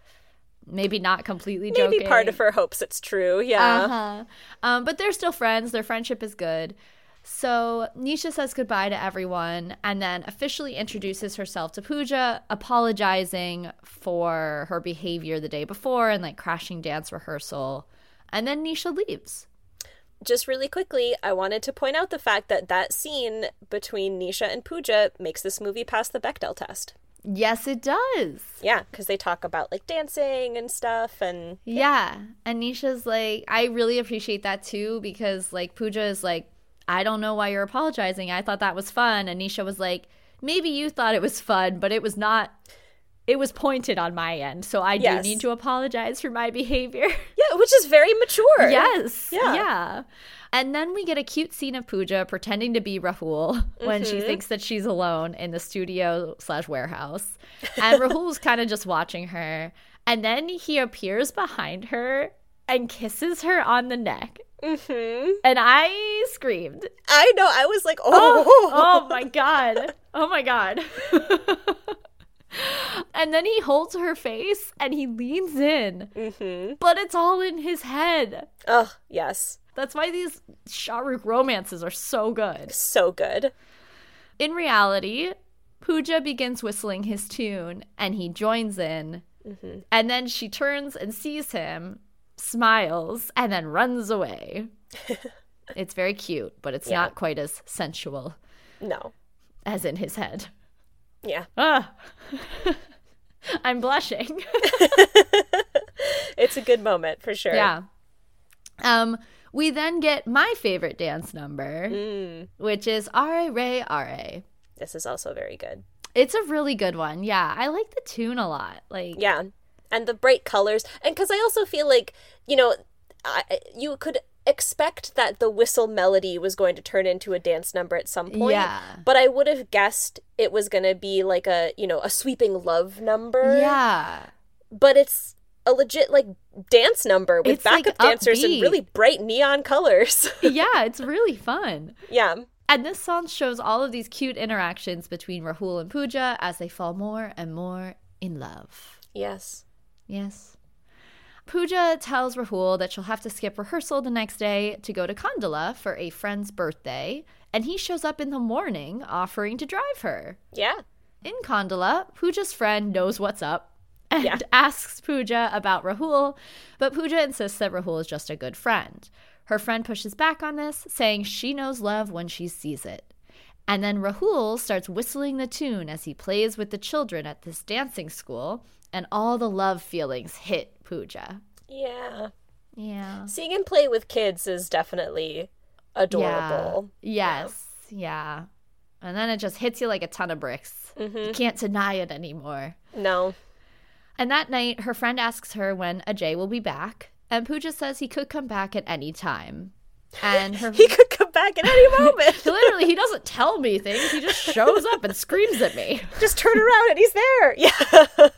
maybe not completely joking. Maybe part of her hopes it's true, yeah. Uh-huh. Um, but they're still friends. Their friendship is good. So Nisha says goodbye to everyone and then officially introduces herself to Pooja, apologizing for her behavior the day before and, like, crashing dance rehearsal. And then Nisha leaves. Just really quickly, I wanted to point out the fact that that scene between Nisha and Pooja makes this movie pass the Bechdel test. Yes, it does. Yeah, because they talk about, like, dancing and stuff, and... Yeah. yeah, and Nisha's like, I really appreciate that, too, because, like, Pooja is like, I don't know why you're apologizing. I thought that was fun. And Nisha was like, maybe you thought it was fun, but it was not... It was pointed on my end, so I yes. do need to apologize for my behavior. Yeah, which is very mature. Yes. Yeah. yeah. And then we get a cute scene of Pooja pretending to be Rahul when mm-hmm. she thinks that she's alone in the studio slash warehouse. And Rahul's kind of just watching her. And then he appears behind her and kisses her on the neck. Mm-hmm. And I screamed. I know. I was like, oh. oh. Oh, my God. Oh, my God. And then he holds her face and he leans in. Mm-hmm. But it's all in his head. Oh, yes. That's why these Shahrukh romances are so good. So good. In reality, Pooja begins whistling his tune and he joins in. Mm-hmm. And then she turns and sees him, smiles, and then runs away. It's very cute, but it's yeah. not quite as sensual. No. As in his head. Yeah. Ah. I'm blushing. It's a good moment for sure. Yeah. Um, we then get my favorite dance number, mm. which is Are Re Are. This is also very good. It's a really good one. Yeah, I like the tune a lot. Like, yeah, and the bright colors, and because I also feel like, you know, I, you could expect that the whistle melody was going to turn into a dance number at some point. Yeah. But I would have guessed it was going to be like a, you know, a sweeping love number. Yeah. But it's a legit, like, dance number with it's backup like dancers in really bright neon colors. Yeah, it's really fun. Yeah. And this song shows all of these cute interactions between Rahul and Pooja as they fall more and more in love. Yes. Yes. Pooja tells Rahul that she'll have to skip rehearsal the next day to go to Kandala for a friend's birthday, and he shows up in the morning offering to drive her. Yeah. In Kandala, Pooja's friend knows what's up and yeah. asks Pooja about Rahul, but Pooja insists that Rahul is just a good friend. Her friend pushes back on this, saying she knows love when she sees it. And then Rahul starts whistling the tune as he plays with the children at this dancing school, and all the love feelings hit Pooja. Yeah. Yeah. Seeing him play with kids is definitely adorable. Yeah. Yes. Yeah. yeah. And then it just hits you like a ton of bricks. Mm-hmm. You can't deny it anymore. No. And that night, her friend asks her when Ajay will be back, and Pooja says he could come back at any time. And her he could come back at any moment. Literally, he doesn't tell me things. He just shows up and screams at me. Just turn around and he's there. Yeah.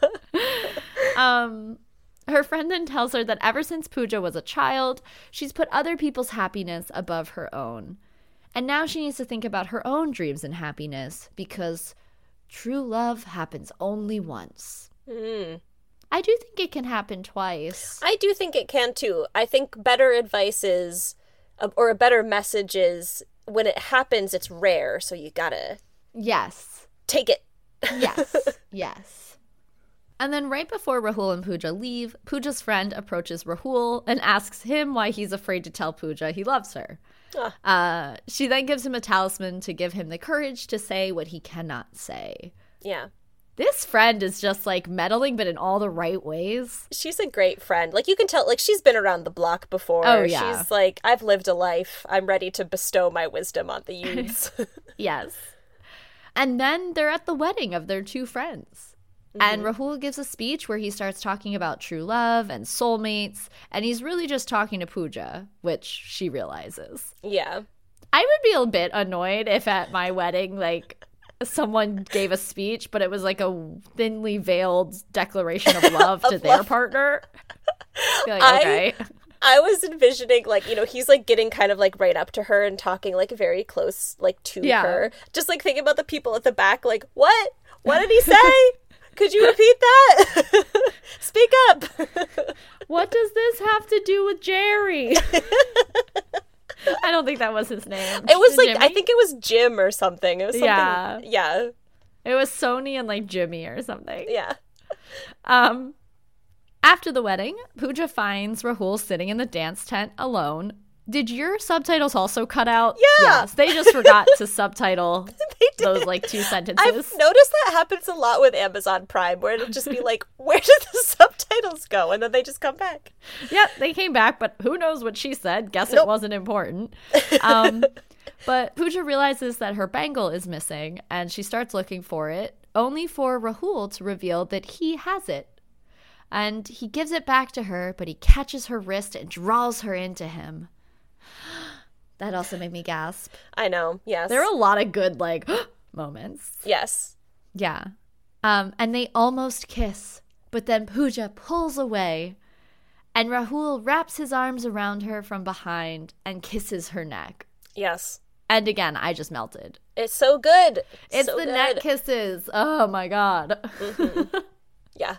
um, her friend then tells her that ever since Pooja was a child, she's put other people's happiness above her own. And now she needs to think about her own dreams and happiness because true love happens only once. Mm. I do think it can happen twice. I do think it can too. I think better advice is, or a better message is, when it happens, it's rare, so you gotta... Yes. Take it. Yes. Yes. And then right before Rahul and Pooja leave, Pooja's friend approaches Rahul and asks him why he's afraid to tell Pooja he loves her. Uh. Uh, she then gives him a talisman to give him the courage to say what he cannot say. Yeah. This friend is just, like, meddling, but in all the right ways. She's a great friend. Like, you can tell, like, she's been around the block before. Oh, yeah. She's like, I've lived a life. I'm ready to bestow my wisdom on the youths. Yes. And then they're at the wedding of their two friends. Mm-hmm. And Rahul gives a speech where he starts talking about true love and soulmates. And he's really just talking to Pooja, which she realizes. Yeah. I would be a bit annoyed if at my wedding, like... someone gave a speech, but it was like a thinly veiled declaration of love to of their love. partner. Like, okay. I, I was envisioning, like, you know, he's, like, getting kind of, like, right up to her and talking, like, very close, like, to yeah. her. Just, like, thinking about the people at the back, like, what? What did he say? Could you repeat that? Speak up. What does this have to do with Jerry? I don't think that was his name. It was like, Jimmy? I think it was Jim or something. It was something. Yeah. Yeah. It was Sony and like Jimmy or something. Yeah. Um, after the wedding, Pooja finds Rahul sitting in the dance tent alone. Did your subtitles also cut out? Yeah. Yes. They just forgot to subtitle those like two sentences. I've noticed that happens a lot with Amazon Prime, where it'll just be like, where did the subtitles go? And then they just come back. Yep, they came back, but who knows what she said. Guess nope. It wasn't important. Um, but Pooja realizes that her bangle is missing, and she starts looking for it, only for Rahul to reveal that he has it. And he gives it back to her, but he catches her wrist and draws her into him. That also made me gasp. I know, yes. There are a lot of good, like, moments. Yes. Yeah. Um, and they almost kiss, but then Pooja pulls away, and Rahul wraps his arms around her from behind and kisses her neck. Yes. And again, I just melted. It's so good. It's so the good. neck kisses. Oh, my God. Mm-hmm. Yeah.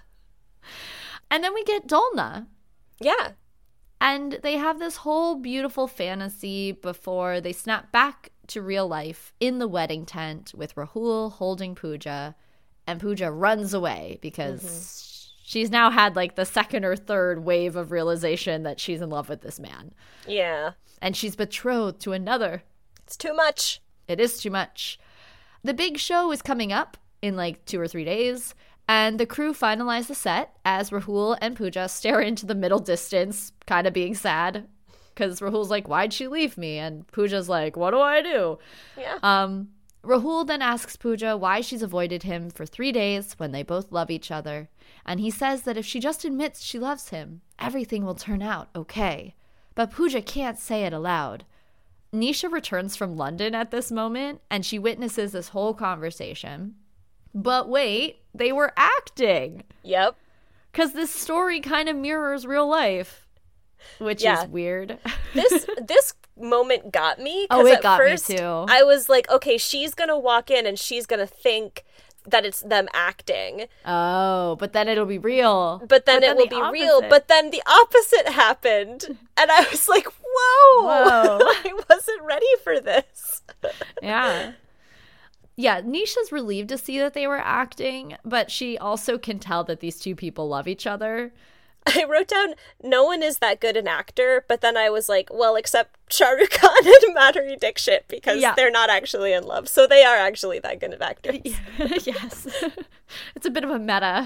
And then we get Dolna. Yeah. And they have this whole beautiful fantasy before they snap back to real life in the wedding tent with Rahul holding Pooja. And Pooja runs away because mm-hmm. she's now had like the second or third wave of realization that she's in love with this man. Yeah. And she's betrothed to another. It's too much. It is too much. The big show is coming up in like two or three days. And the crew finalize the set as Rahul and Pooja stare into the middle distance, kind of being sad. Because Rahul's like, why'd she leave me? And Pooja's like, what do I do? Yeah. Um, Rahul then asks Pooja why she's avoided him for three days when they both love each other. And he says that if she just admits she loves him, everything will turn out okay. But Pooja can't say it aloud. Nisha returns from London at this moment, and she witnesses this whole conversation. But wait, they were acting. Yep. Because this story kind of mirrors real life, which yeah. is weird. This this moment got me. Oh, it at got first, me too. I was like, okay, she's going to walk in and she's going to think that it's them acting. Oh, but then it'll be real. But then but it then will the be opposite. real. But then the opposite happened. And I was like, whoa. Whoa. I wasn't ready for this. Yeah. Yeah, Nisha's relieved to see that they were acting, but she also can tell that these two people love each other. I wrote down, no one is that good an actor, but then I was like, well, except Shah Rukh Khan and Madhuri Dixit, because yeah. they're not actually in love, so they are actually that good of actors. Yes. It's a bit of a meta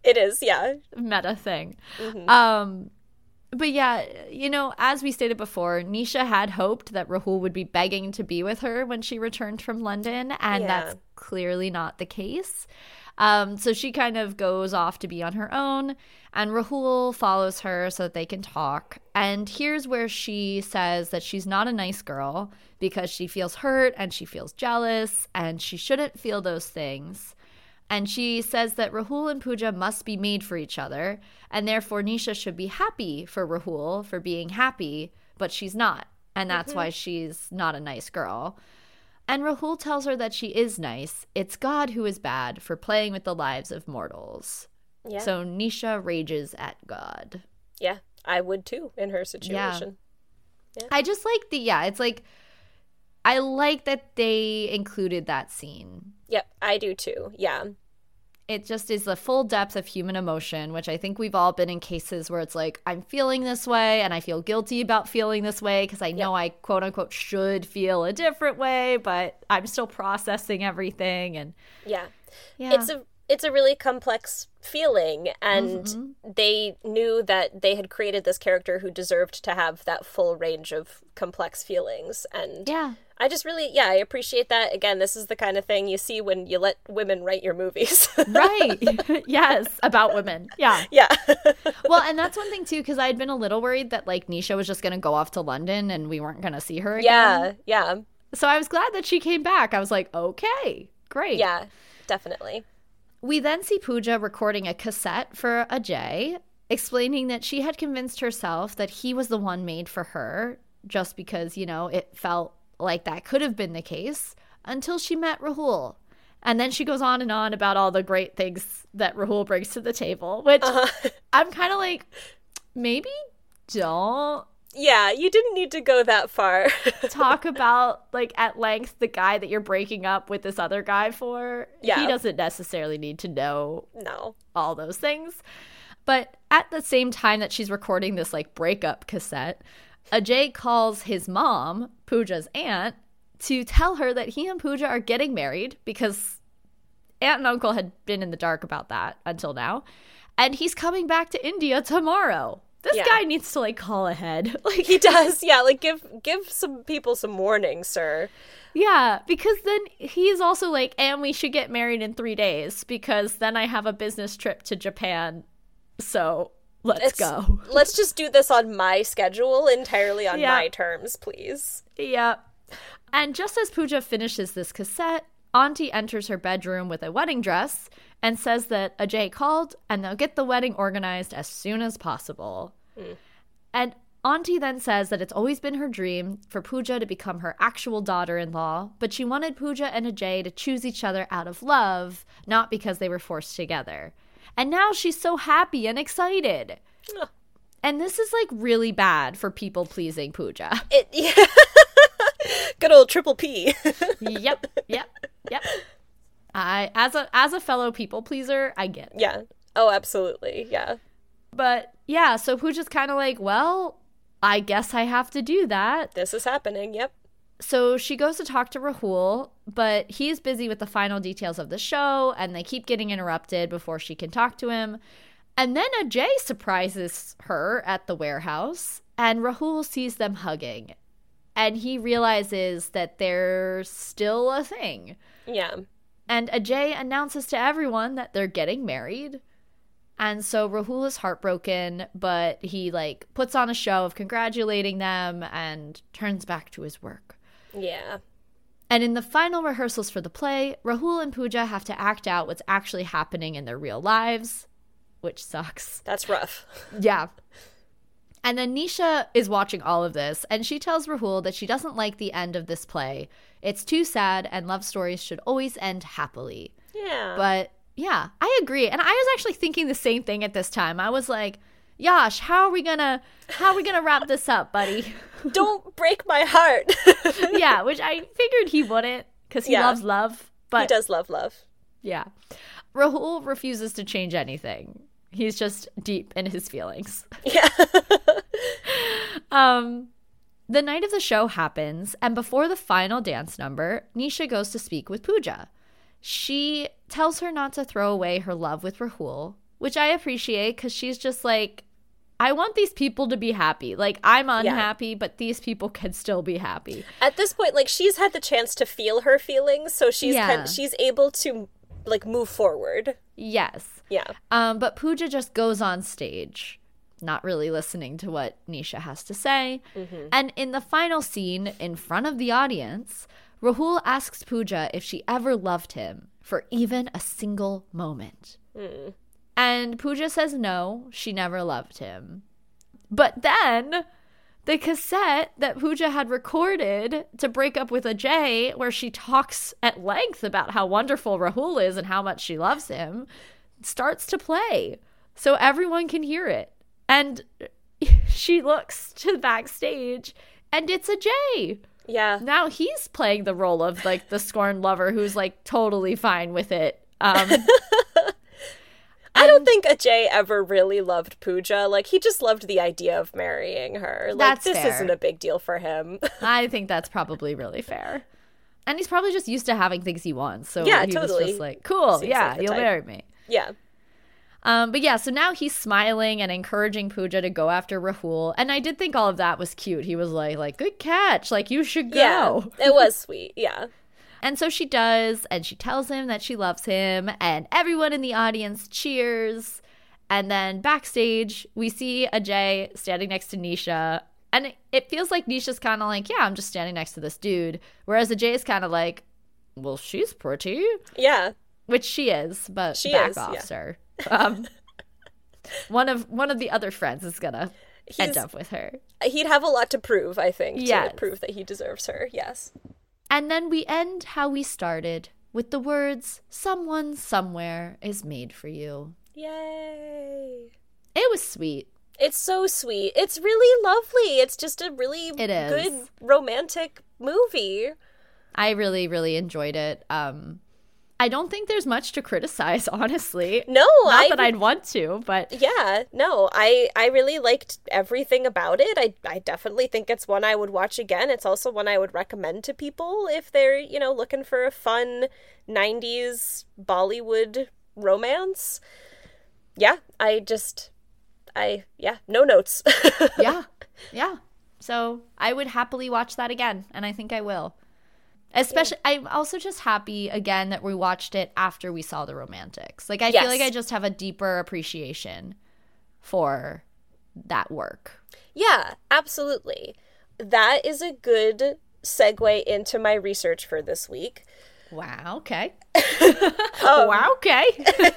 It is, yeah. Meta thing. Mm-hmm. Um, but yeah, you know, as we stated before, Nisha had hoped that Rahul would be begging to be with her when she returned from London, and Yeah. that's clearly not the case. Um, so she kind of goes off to be on her own, and Rahul follows her so that they can talk. And here's where she says that she's not a nice girl because she feels hurt and she feels jealous, and she shouldn't feel those things. And she says that Rahul and Pooja must be made for each other, and therefore Nisha should be happy for Rahul for being happy, but she's not. And that's Mm-hmm. why she's not a nice girl. And Rahul tells her that she is nice. It's God who is bad for playing with the lives of mortals. Yeah. So Nisha rages at God. Yeah, I would too in her situation. I just like the, yeah, it's like, I like that they included that scene. Yep, I do too. Yeah. It just is the full depth of human emotion, which I think we've all been in cases where it's like, I'm feeling this way and I feel guilty about feeling this way because I know I quote unquote should feel a different way, but I'm still processing everything. And Yeah. yeah, It's a it's a really complex feeling, and Mm-hmm. they knew that they had created this character who deserved to have that full range of complex feelings. And yeah. I just really, yeah, I appreciate that. Again, this is the kind of thing you see when you let women write your movies. Right. Yes, about women. Yeah. Yeah. Well, and that's one thing too, because I'd been a little worried that like Nisha was just going to go off to London and we weren't going to see her again. Yeah, yeah, So I was glad that she came back. I was like, okay, great. yeah, definitely. We then see Pooja recording a cassette for Ajay, explaining that she had convinced herself that he was the one made for her, just because, you know, it felt like that could have been the case, until she met Rahul. And then she goes on and on about all the great things that Rahul brings to the table, which Uh-huh. I'm kind of like, maybe don't Yeah, you didn't need to go that far. talk about, like, at length the guy that you're breaking up with this other guy for. Yeah. He doesn't necessarily need to know No. all those things. But at the same time that she's recording this, like, breakup cassette, Ajay calls his mom, Pooja's aunt, to tell her that he and Pooja are getting married, because aunt and uncle had been in the dark about that until now. And he's coming back to India tomorrow. This Yeah. guy needs to, like, call ahead. Like, He does, yeah, like give give some people some warning, sir. yeah, because then he's also like, and we should get married in three days because then I have a business trip to Japan. So let's It's- go. Let's just do this on my schedule, entirely on Yeah. my terms, please. Yeah. And just as Pooja finishes this cassette, Auntie enters her bedroom with a wedding dress and says that Ajay called and they'll get the wedding organized as soon as possible. Mm. And Auntie then says that it's always been her dream for Pooja to become her actual daughter-in-law, but she wanted Pooja and Ajay to choose each other out of love, not because they were forced together. And now she's so happy and excited. Ugh. And this is like really bad for people-pleasing Pooja. It yeah. Good old triple P. Yep, yep, yep. I as a as a fellow people pleaser, I get it. Yeah. Oh, absolutely. Yeah. But yeah, so Pooja's kind of like, well, I guess I have to do that. This is happening. Yep. So she goes to talk to Rahul, but he's busy with the final details of the show, and they keep getting interrupted before she can talk to him. And then Ajay surprises her at the warehouse, and Rahul sees them hugging. And he realizes that they're still a thing. Yeah. And Ajay announces to everyone that they're getting married. And so Rahul is heartbroken, but he like puts on a show of congratulating them and turns back to his work. Yeah. And in the final rehearsals for the play, Rahul and Pooja have to act out what's actually happening in their real lives, which sucks. That's rough. Yeah. And then Nisha is watching all of this, and she tells Rahul that she doesn't like the end of this play. It's too sad, and love stories should always end happily. Yeah. But yeah, I agree. And I was actually thinking the same thing at this time. I was like, Yash, how are we gonna how are we gonna wrap this up, buddy? Don't break my heart. Yeah, which I figured he wouldn't, because he Yeah. loves love. But He does love love. yeah. Rahul refuses to change anything. He's just deep in his feelings. Yeah. Um, the night of the show happens, and before the final dance number, Nisha goes to speak with Pooja. She tells her not to throw away her love with Rahul, which I appreciate because she's just like, I want these people to be happy. Like, I'm unhappy, yeah. but these people can still be happy. At this point, like, she's had the chance to feel her feelings, so she's yeah. kind, she's able to, like, move forward. Yes. Yeah. Um, but Pooja just goes on stage, not really listening to what Nisha has to say. Mm-hmm. And in the final scene, in front of the audience, Rahul asks Pooja if she ever loved him for even a single moment. Mm. And Pooja says no, she never loved him. But then the cassette that Pooja had recorded to break up with Ajay, where she talks at length about how wonderful Rahul is and how much she loves him, starts to play so everyone can hear it. And she looks to the backstage and it's Ajay. Yeah. Now he's playing the role of like the scorned lover who's like totally fine with it. Um I don't think Ajay ever really loved Pooja. Like, he just loved the idea of marrying her. Like, that's this fair. isn't a big deal for him. I think that's probably really fair. And he's probably just used to having things he wants. So yeah, he totally. was just like, cool, Seems yeah, like you'll type. marry me. Yeah. Um, but yeah, so now he's smiling and encouraging Pooja to go after Rahul. And I did think all of that was cute. He was like, like, good catch. Like, you should go. Yeah, it was sweet. Yeah. And so she does, and she tells him that she loves him, and everyone in the audience cheers. And then backstage, we see Ajay standing next to Nisha, and it, it feels like Nisha's kind of like, yeah, I'm just standing next to this dude. Whereas Ajay's kind of like, well, she's pretty. Yeah. Which she is, but she back is, off, yeah. sir. Um, one of one of the other friends is gonna He's, end up with her. He'd have a lot to prove, I think, yes. to prove that he deserves her. Yes. And then we end how we started, with the words, someone somewhere is made for you. Yay. It was sweet. It's so sweet. It's really lovely. It's just a really it is. good romantic movie. I really, really enjoyed it. Um, I don't think there's much to criticize, honestly. No, Not I, that I'd want to, but... Yeah, no, I, I really liked everything about it. I, I definitely think it's one I would watch again. It's also one I would recommend to people if they're, you know, looking for a fun nineties Bollywood romance. Yeah, I just... I, yeah, no notes. yeah, yeah. So I would happily watch that again, and I think I will. Especially, yeah. I'm also just happy, again, that we watched it after we saw The Romantics. Like, I yes. feel like I just have a deeper appreciation for that work. Yeah, absolutely. That is a good segue into my research for this week. Wow, okay. um, wow, okay.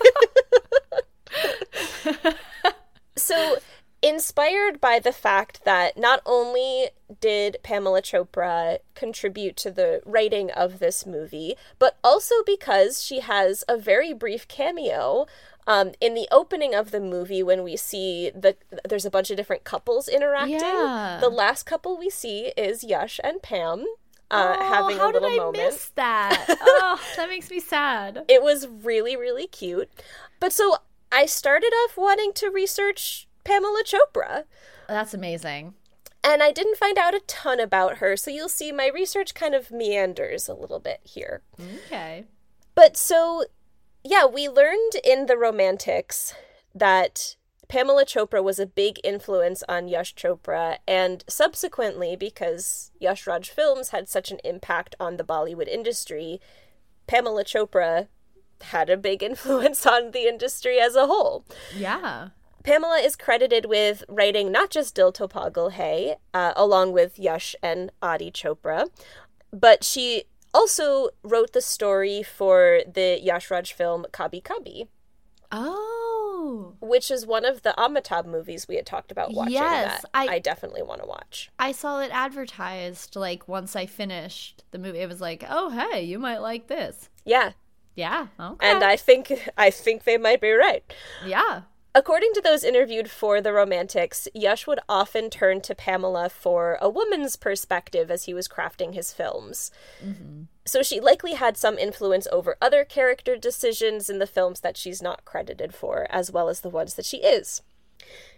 So, inspired by the fact that not only did Pamela Chopra contribute to the writing of this movie, but also because she has a very brief cameo um, in the opening of the movie when we see the there's a bunch of different couples interacting. Yeah. The last couple we see is Yash and Pam uh, oh, having a little how did I moment. miss that? Oh, that makes me sad. It was really, really cute. But so I started off wanting to research Pamela Chopra. That's amazing. And I didn't find out a ton about her, so you'll see my research kind of meanders a little bit here. Okay. But so, yeah, we learned in The Romantics that Pamela Chopra was a big influence on Yash Chopra, and subsequently, because Yash Raj Films had such an impact on the Bollywood industry, Pamela Chopra had a big influence on the industry as a whole. Yeah. Pamela is credited with writing not just Dil To Pagal Hai, uh, along with Yash and Adi Chopra, but she also wrote the story for the Yash Raj film Kabhi Kabhi. Oh. Which is one of the Amitabh movies we had talked about watching yes, that I, I definitely want to watch. I saw it advertised, like, once I finished the movie. It was like, oh, hey, you might like this. Yeah. Yeah, okay. And I think I think they might be right. Yeah. According to those interviewed for The Romantics, Yash would often turn to Pamela for a woman's perspective as he was crafting his films. Mm-hmm. So she likely had some influence over other character decisions in the films that she's not credited for, as well as the ones that she is.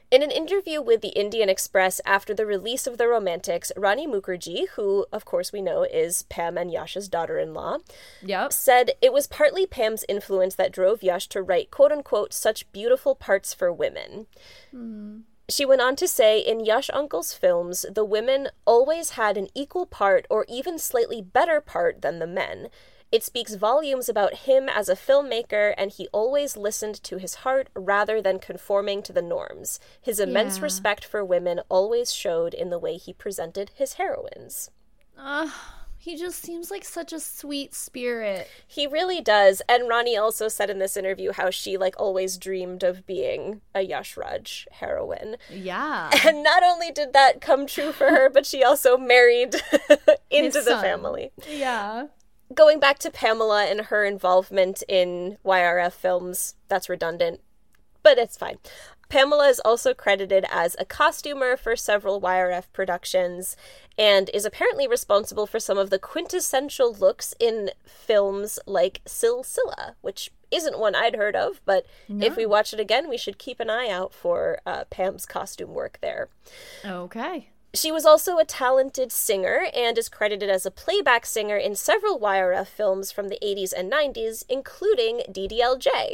In an interview with the Indian Express after the release of The Romantics, Rani Mukherjee, who, of course, we know is Pam and Yash's daughter-in-law, yep. said it was partly Pam's influence that drove Yash to write, quote-unquote, such beautiful parts for women. Mm. She went on to say, in Yash Uncle's films, the women always had an equal part or even slightly better part than the men. It speaks volumes about him as a filmmaker, and he always listened to his heart rather than conforming to the norms. His immense Yeah. respect for women always showed in the way he presented his heroines. Uh, he just seems like such a sweet spirit. He really does. And Rani also said in this interview how she, like, always dreamed of being a Yash Raj heroine. Yeah. And not only did that come true for her, but she also married into His the son. family. Yeah. Going back to Pamela and her involvement in Y R F films, that's redundant, but it's fine. Pamela is also credited as a costumer for several Y R F productions and is apparently responsible for some of the quintessential looks in films like Silsila, which isn't one I'd heard of, but No. if we watch it again, we should keep an eye out for uh, Pam's costume work there. Okay. She was also a talented singer and is credited as a playback singer in several Y R F films from the eighties and nineties, including D D L J.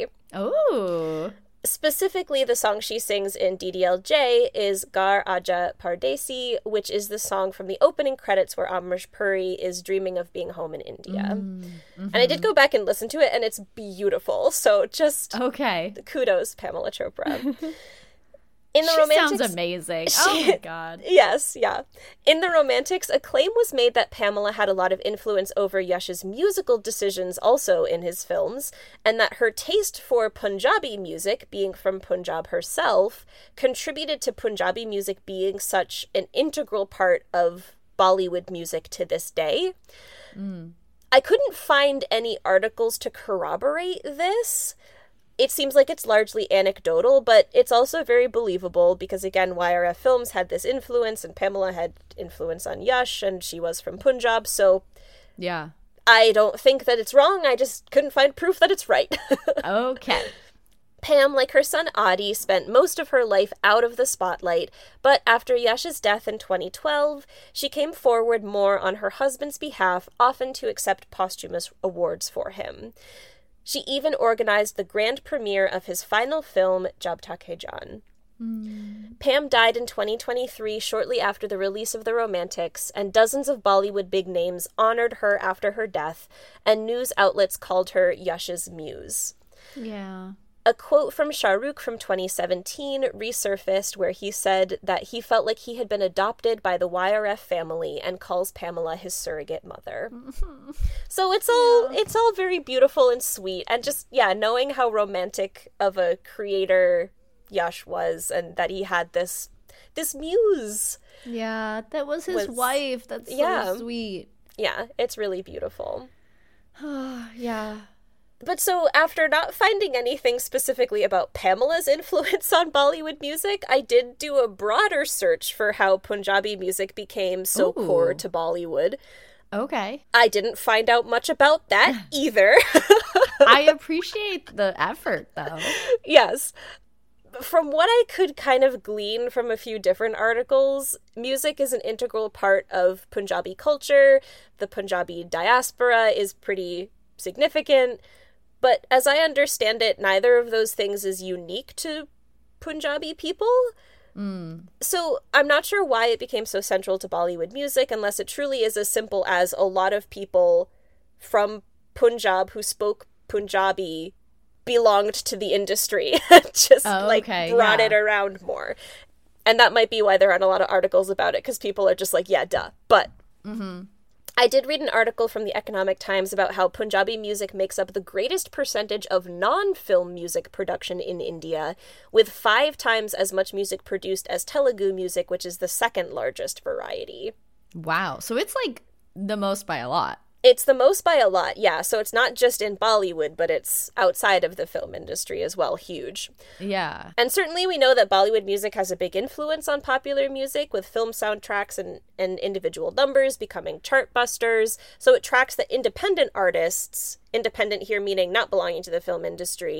Oh. Specifically, the song she sings in D D L J is Gar Aja Pardesi, which is the song from the opening credits where Amrish Puri is dreaming of being home in India. Mm, mm-hmm. And I did go back and listen to it, and it's beautiful. So just Okay. kudos, Pamela Chopra. In the She Romantics, sounds amazing. She- Oh my god. Yes, yeah. In The Romantics, a claim was made that Pamela had a lot of influence over Yash's musical decisions also in his films, and that her taste for Punjabi music, being from Punjab herself, contributed to Punjabi music being such an integral part of Bollywood music to this day. Mm. I couldn't find any articles to corroborate this. It seems like it's largely anecdotal, but it's also very believable because, again, Y R F Films had this influence, and Pamela had influence on Yash, and she was from Punjab, so Yeah. I don't think that it's wrong. I just couldn't find proof that it's right. Okay. Pam, like her son Adi, spent most of her life out of the spotlight, but after Yash's death in twenty twelve, she came forward more on her husband's behalf, often to accept posthumous awards for him. She even organized the grand premiere of his final film, Jab Tak Hai Jaan. Mm. Pam died in twenty twenty-three, shortly after the release of The Romantics, and dozens of Bollywood big names honored her after her death, and news outlets called her Yash's muse. Yeah. A quote from Shah Rukh from twenty seventeen resurfaced where he said that he felt like he had been adopted by the Y R F family and calls Pamela his surrogate mother. So it's all Yeah. it's all very beautiful and sweet, and just, yeah, knowing how romantic of a creator Yash was and that he had this this muse. Yeah, that was his Was- wife. That's so yeah. sweet. Yeah, it's really beautiful. Yeah. But so, after not finding anything specifically about Pamela's influence on Bollywood music, I did do a broader search for how Punjabi music became so Ooh. core to Bollywood. Okay. I didn't find out much about that either. I appreciate the effort, though. Yes. From what I could kind of glean from a few different articles, music is an integral part of Punjabi culture. The Punjabi diaspora is pretty significant. But as I understand it, neither of those things is unique to Punjabi people. Mm. So I'm not sure why it became so central to Bollywood music, unless it truly is as simple as a lot of people from Punjab who spoke Punjabi belonged to the industry. Just, Oh, like, okay, brought yeah. it around more. And that might be why there aren't a lot of articles about it, because people are just like, yeah, duh. But Mm-hmm. I did read an article from the Economic Times about how Punjabi music makes up the greatest percentage of non-film music production in India, with five times as much music produced as Telugu music, which is the second largest variety. Wow. So it's like the most by a lot. It's the most by a lot, yeah, so it's not just in Bollywood, but it's outside of the film industry as well, huge. Yeah. And certainly we know that Bollywood music has a big influence on popular music, with film soundtracks and, and individual numbers becoming chart busters. So it tracks that independent artists, independent here meaning not belonging to the film industry,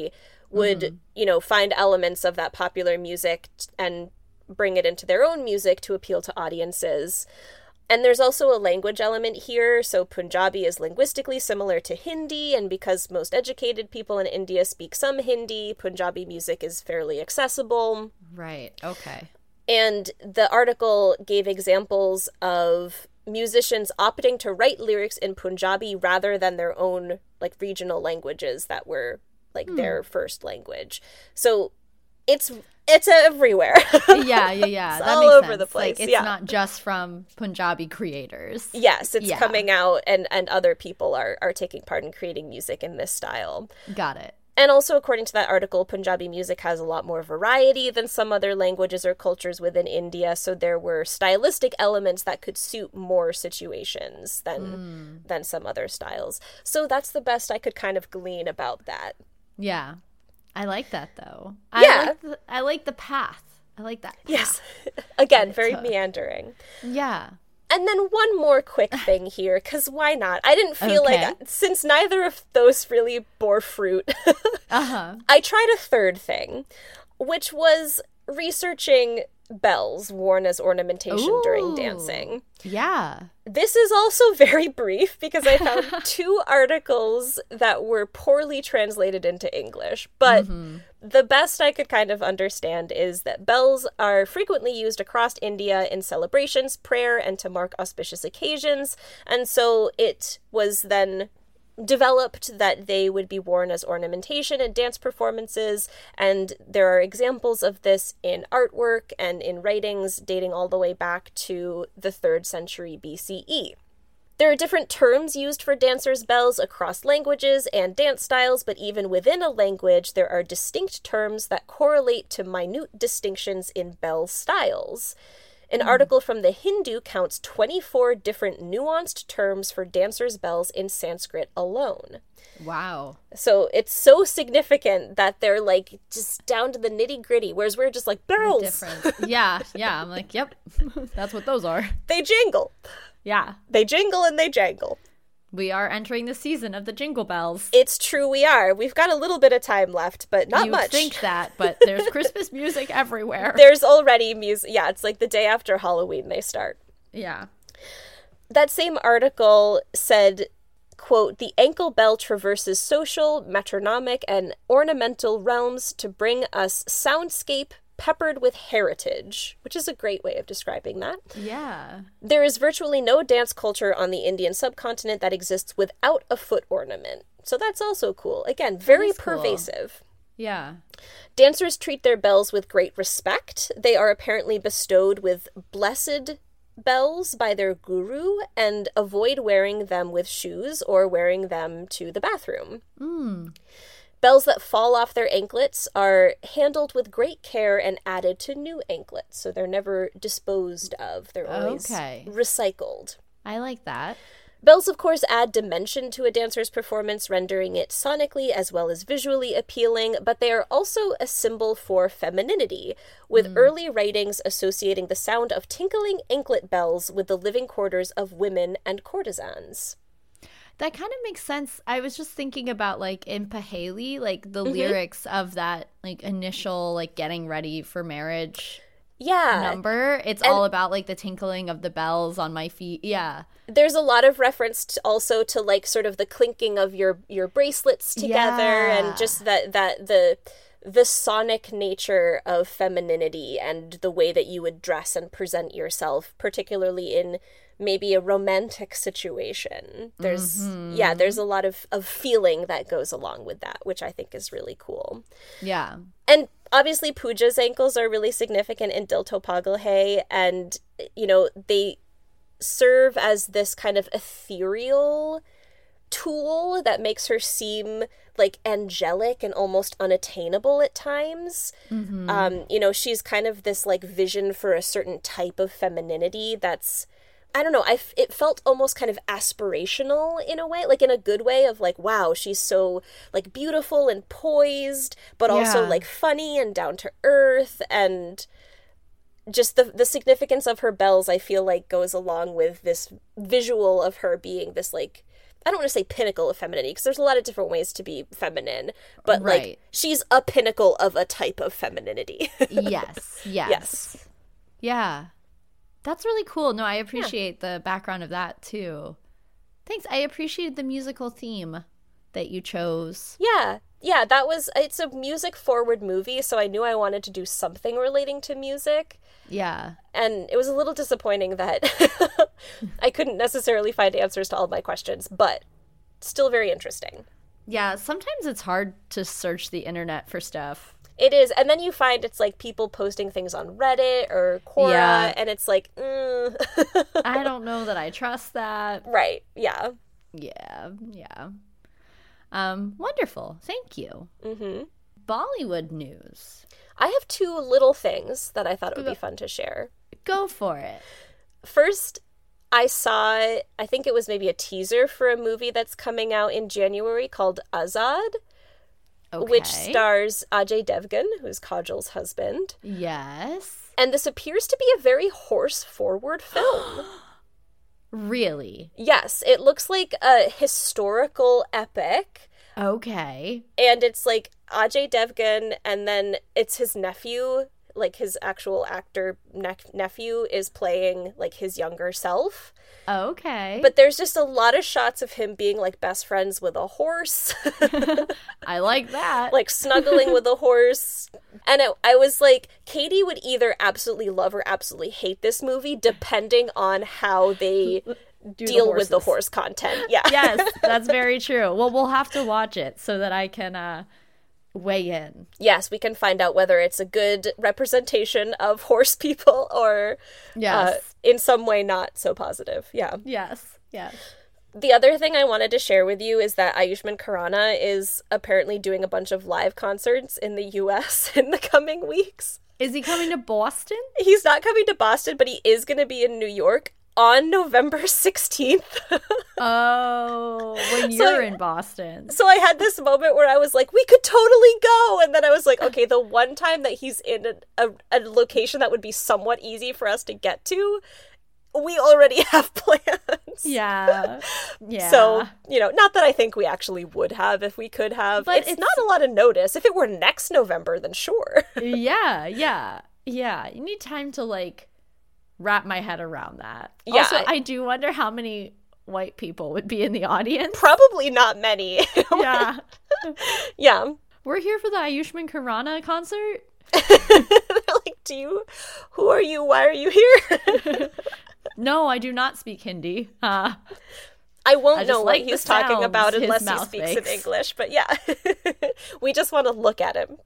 would, Mm-hmm. you know, find elements of that popular music t- and bring it into their own music to appeal to audiences. And there's also a language element here. So Punjabi is linguistically similar to Hindi, and because most educated people in India speak some Hindi, Punjabi music is fairly accessible. Right. Okay. And the article gave examples of musicians opting to write lyrics in Punjabi rather than their own like regional languages that were like Hmm. their first language. So it's it's everywhere. Yeah, yeah, yeah. It's that all makes over sense. the place, Like, it's yeah. not just from Punjabi creators. Yes, it's Yeah. coming out, and, and other people are, are taking part in creating music in this style. Got it. And also, according to that article, Punjabi music has a lot more variety than some other languages or cultures within India, so there were stylistic elements that could suit more situations than Mm. than some other styles. So that's the best I could kind of glean about that. Yeah. I like that, though. Yeah. I like the, I like the path. I like that path. Yes. Again, very So- meandering. Yeah. And then one more quick thing here, because why not? I didn't feel Okay. like, since neither of those really bore fruit, Uh-huh. I tried a third thing, which was researching bells worn as ornamentation during Ooh. dancing. Yeah. This is also very brief because I found two articles that were poorly translated into English, but Mm-hmm. the best I could kind of understand is that bells are frequently used across India in celebrations, prayer, and to mark auspicious occasions, and so it was then developed that they would be worn as ornamentation in dance performances, and there are examples of this in artwork and in writings dating all the way back to the third century B C E. There are different terms used for dancers' bells across languages and dance styles, but even within a language, there are distinct terms that correlate to minute distinctions in bell styles. An article from the Hindu counts twenty-four different nuanced terms for dancers' bells in Sanskrit alone. Wow. So it's so significant that they're like just down to the nitty gritty, whereas we're just like bells. Different. Yeah. Yeah. I'm like, yep. That's what those are. They jingle. Yeah. They jingle and they jangle. We are entering the season of the Jingle Bells. It's true we are. We've got a little bit of time left, but not you much. think that, but there's Christmas music everywhere. There's already music. Yeah, it's like the day after Halloween they start. Yeah. That same article said, quote, "The ankle bell traverses social, metronomic, and ornamental realms to bring us soundscape peppered with heritage," which is a great way of describing that. Yeah. There is virtually no dance culture on the Indian subcontinent that exists without a foot ornament. So that's also cool. Again, very is cool. pervasive. Yeah. Dancers treat their bells with great respect. They are apparently bestowed with blessed bells by their guru and avoid wearing them with shoes or wearing them to the bathroom. Mm. Bells that fall off their anklets are handled with great care and added to new anklets, so they're never disposed of. They're always Okay. recycled. I like that. Bells, of course, add dimension to a dancer's performance, rendering it sonically as well as visually appealing, but they are also a symbol for femininity, with early writings associating the sound of tinkling anklet bells with the living quarters of women and courtesans. That kind of makes sense. I was just thinking about like in Paheli, like the lyrics of that like initial like getting ready for marriage Yeah. number. It's and- all about like the tinkling of the bells on my feet. Yeah. There's a lot of reference to also to like sort of the clinking of your your bracelets together Yeah. and just that that the the sonic nature of femininity and the way that you would dress and present yourself, particularly in maybe a romantic situation. There's yeah, there's a lot of, of feeling that goes along with that, which I think is really cool. Yeah. And obviously Pooja's ankles are really significant in Dil To Pagal Hai, and you know, they serve as this kind of ethereal tool that makes her seem like angelic and almost unattainable at times. Mm-hmm. Um, you know, she's kind of this like vision for a certain type of femininity that's, I don't know, I f- it felt almost kind of aspirational in a way, like in a good way of like, wow, she's so like beautiful and poised, but also Yeah. like funny and down to earth, and just the the significance of her bells, I feel like, goes along with this visual of her being this like I don't want to say pinnacle of femininity, because there's a lot of different ways to be feminine, but Right. like she's a pinnacle of a type of femininity. Yes, yes. Yes. Yeah. That's really cool. No, I appreciate the background of that too. Thanks. I appreciated the musical theme that you chose. Yeah. Yeah, that was, it's a music forward movie, so I knew I wanted to do something relating to music. Yeah. And it was a little disappointing that I couldn't necessarily find answers to all of my questions, but still very interesting. Yeah, sometimes it's hard to search the internet for stuff. It is, and then you find it's like people posting things on Reddit or Quora, Yeah. and it's like, mm. I don't know that I trust that. Right, yeah. Yeah, yeah. Um, wonderful. Thank you. Mm-hmm. Bollywood news. I have two little things that I thought it would be fun to share. Go for it. First, I saw, I think it was maybe a teaser for a movie that's coming out in January called Azad, Okay. which stars Ajay Devgan, who's Kajal's husband. Yes. And this appears to be a very horse-forward film. Really? Yes, it looks like a historical epic. Okay. And it's like Ajay Devgan, and then it's his nephew, like his actual actor ne- nephew is playing like his younger self. Okay. But there's just a lot of shots of him being like best friends with a horse, I like that. like snuggling with a horse. And it, I was like, Katie would either absolutely love or absolutely hate this movie, depending on how they Do deal the with the horses. horse content. Yeah. Yes, that's very true. Well, we'll have to watch it so that I can uh, weigh in. Yes, we can find out whether it's a good representation of horse people or Yes. uh, in some way not so positive. Yeah. Yes. Yes. The other thing I wanted to share with you is that Ayushmann Khurrana is apparently doing a bunch of live concerts in the U S in the coming weeks. Is he coming to Boston? He's not coming to Boston, but he is going to be in New York on November sixteenth. Oh, when So you're I- in Boston. So I had this moment where I was like, we could totally go. And then I was like, okay, the one time that he's in a, a, a location that would be somewhat easy for us to get to, we already have plans. Yeah. Yeah. So, you know, not that I think we actually would have if we could have. But it's, it's- not a lot of notice. If it were next November, then sure. yeah, yeah. Yeah. You need time to like wrap my head around that. Yeah, Also, I- I do wonder how many white people would be in the audience. Probably not many. Yeah. Yeah. We're here for the Ayushmann Khurrana concert. They're like, do you, who are you? Why are you here? No, I do not speak Hindi. Uh, I won't I just know like what the he's talking sounds about his unless he mouth speaks makes. in English. But yeah, we just want to look at him.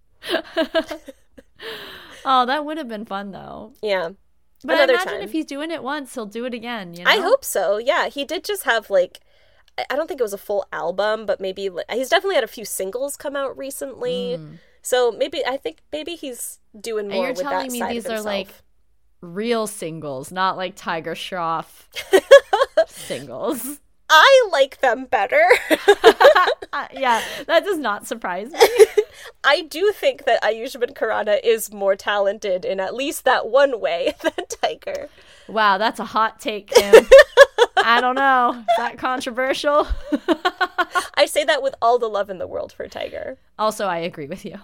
oh, that would have been fun though. Yeah. But Another I imagine time. if he's doing it once, he'll do it again. You know? I hope so. Yeah, he did just have like, I- I don't think it was a full album, but maybe li- he's definitely had a few singles come out recently. So maybe I think maybe he's doing And more you're with telling that me side these of are himself. like real singles, not like Tiger Shroff singles. I like them better. Uh, yeah, that does not surprise me. I do think that Ayushmann Khurrana is more talented in at least that one way than Tiger. Wow, that's a hot take, Kim. I don't know. Is that controversial? I say that with all the love in the world for Tiger. Also, I agree with you.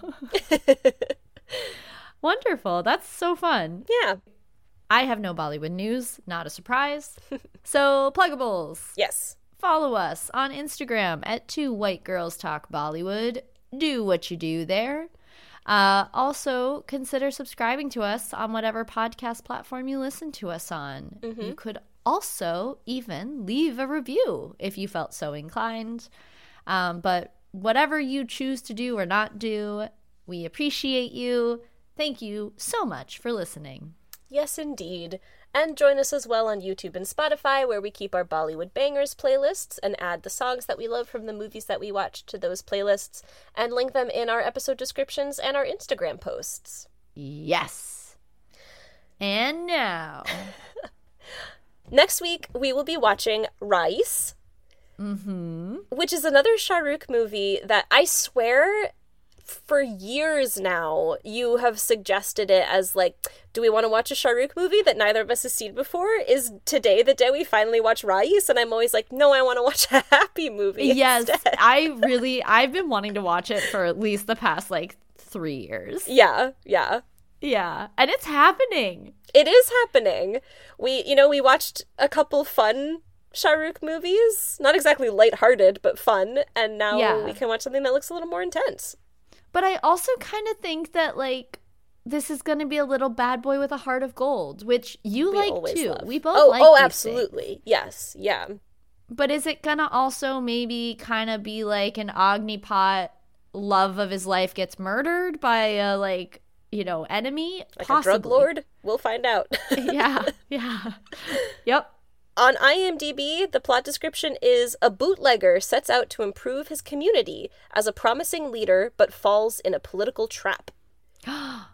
Wonderful. That's so fun. Yeah. I have no Bollywood news. Not a surprise. So, pluggables. Yes. Follow us on Instagram at Two White Girls Talk Bollywood. Do what you do there. Uh, also, consider subscribing to us on whatever podcast platform you listen to us on. You could also even leave a review if you felt so inclined. Um, but whatever you choose to do or not do, we appreciate you. Thank you so much for listening. Yes, indeed. And join us as well on YouTube and Spotify, where we keep our Bollywood Bangers playlists and add the songs that we love from the movies that we watch to those playlists, and link them in our episode descriptions and our Instagram posts. Yes. And now, Next week, we will be watching Rice, mm-hmm. which is another Shah Rukh movie that I swear for years now, you have suggested it as like, do we want to watch a Shah Rukh movie that neither of us has seen before? Is today the day we finally watch Rais? And I'm always like, no, I want to watch a happy movie. Yes, instead. I really, I've been wanting to watch it for at least the past like three years. Yeah, yeah. Yeah, and it's happening. It is happening. We, you know, we watched a couple fun Shah Rukh movies. Not exactly lighthearted, but fun. And now Yeah. we can watch something that looks a little more intense. But I also kind of think that, like, this is going to be a little bad boy with a heart of gold, which you We like always too. love. We both oh, like Oh, these absolutely. things. Yes, yeah. But is it going to also maybe kind of be like an Ognipot love of his life gets murdered by a, like, you know, enemy? Like Possibly. a drug lord? We'll find out. Yeah, yeah. Yep. On IMDb, the plot description is a bootlegger sets out to improve his community as a promising leader, but falls in a political trap. Oh,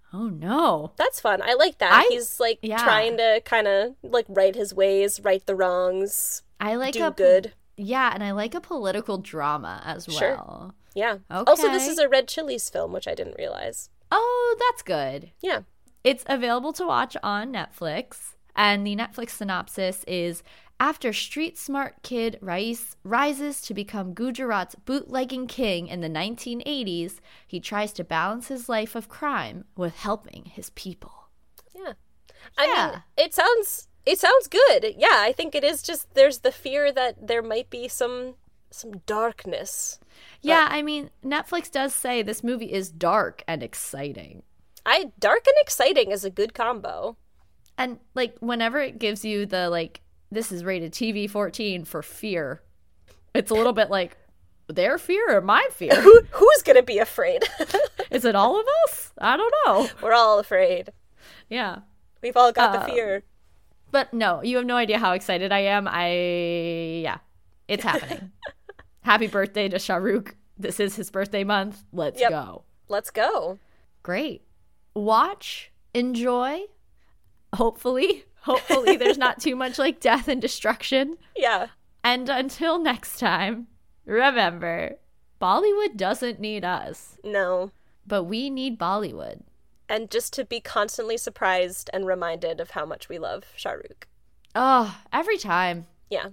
no. That's fun. I like that. I- He's like yeah. trying to kind of like right his ways, right the wrongs, I like do a good. Yeah, and I like a political drama as Sure. well. Yeah. Okay. Also, this is a Red Chilies film, which I didn't realize. Oh, that's good. Yeah. It's available to watch on Netflix, and the Netflix synopsis is: after street smart kid Rais rises to become Gujarat's bootlegging king in the nineteen eighties, he tries to balance his life of crime with helping his people. Yeah. I Yeah. mean, it sounds it sounds good. Yeah, I think it is just there's the fear that there might be some some darkness. Yeah, I mean, Netflix does say this movie is dark and exciting. I dark and exciting is a good combo. And, like, whenever it gives you the, like, this is rated T V fourteen for fear, it's a little bit like, their fear or my fear? Who who's gonna be afraid? Is it all of us? I don't know. We're all afraid. Yeah. We've all got Um, the fear. But no, you have no idea how excited I am. I, yeah, it's happening. Happy birthday to Shah Rukh. This is his birthday month. Let's Yep. go. Let's go. Great. Watch, enjoy. Hopefully, hopefully there's not too much like death and destruction. Yeah. And until next time, remember, Bollywood doesn't need us, No. but we need Bollywood. And just to be constantly surprised and reminded of how much we love Shah Rukh. Oh, every time. Yeah.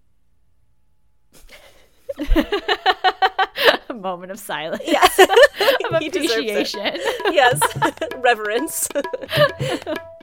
A moment of silence. Yes. Of He deserves it. appreciation. Yes. Reverence.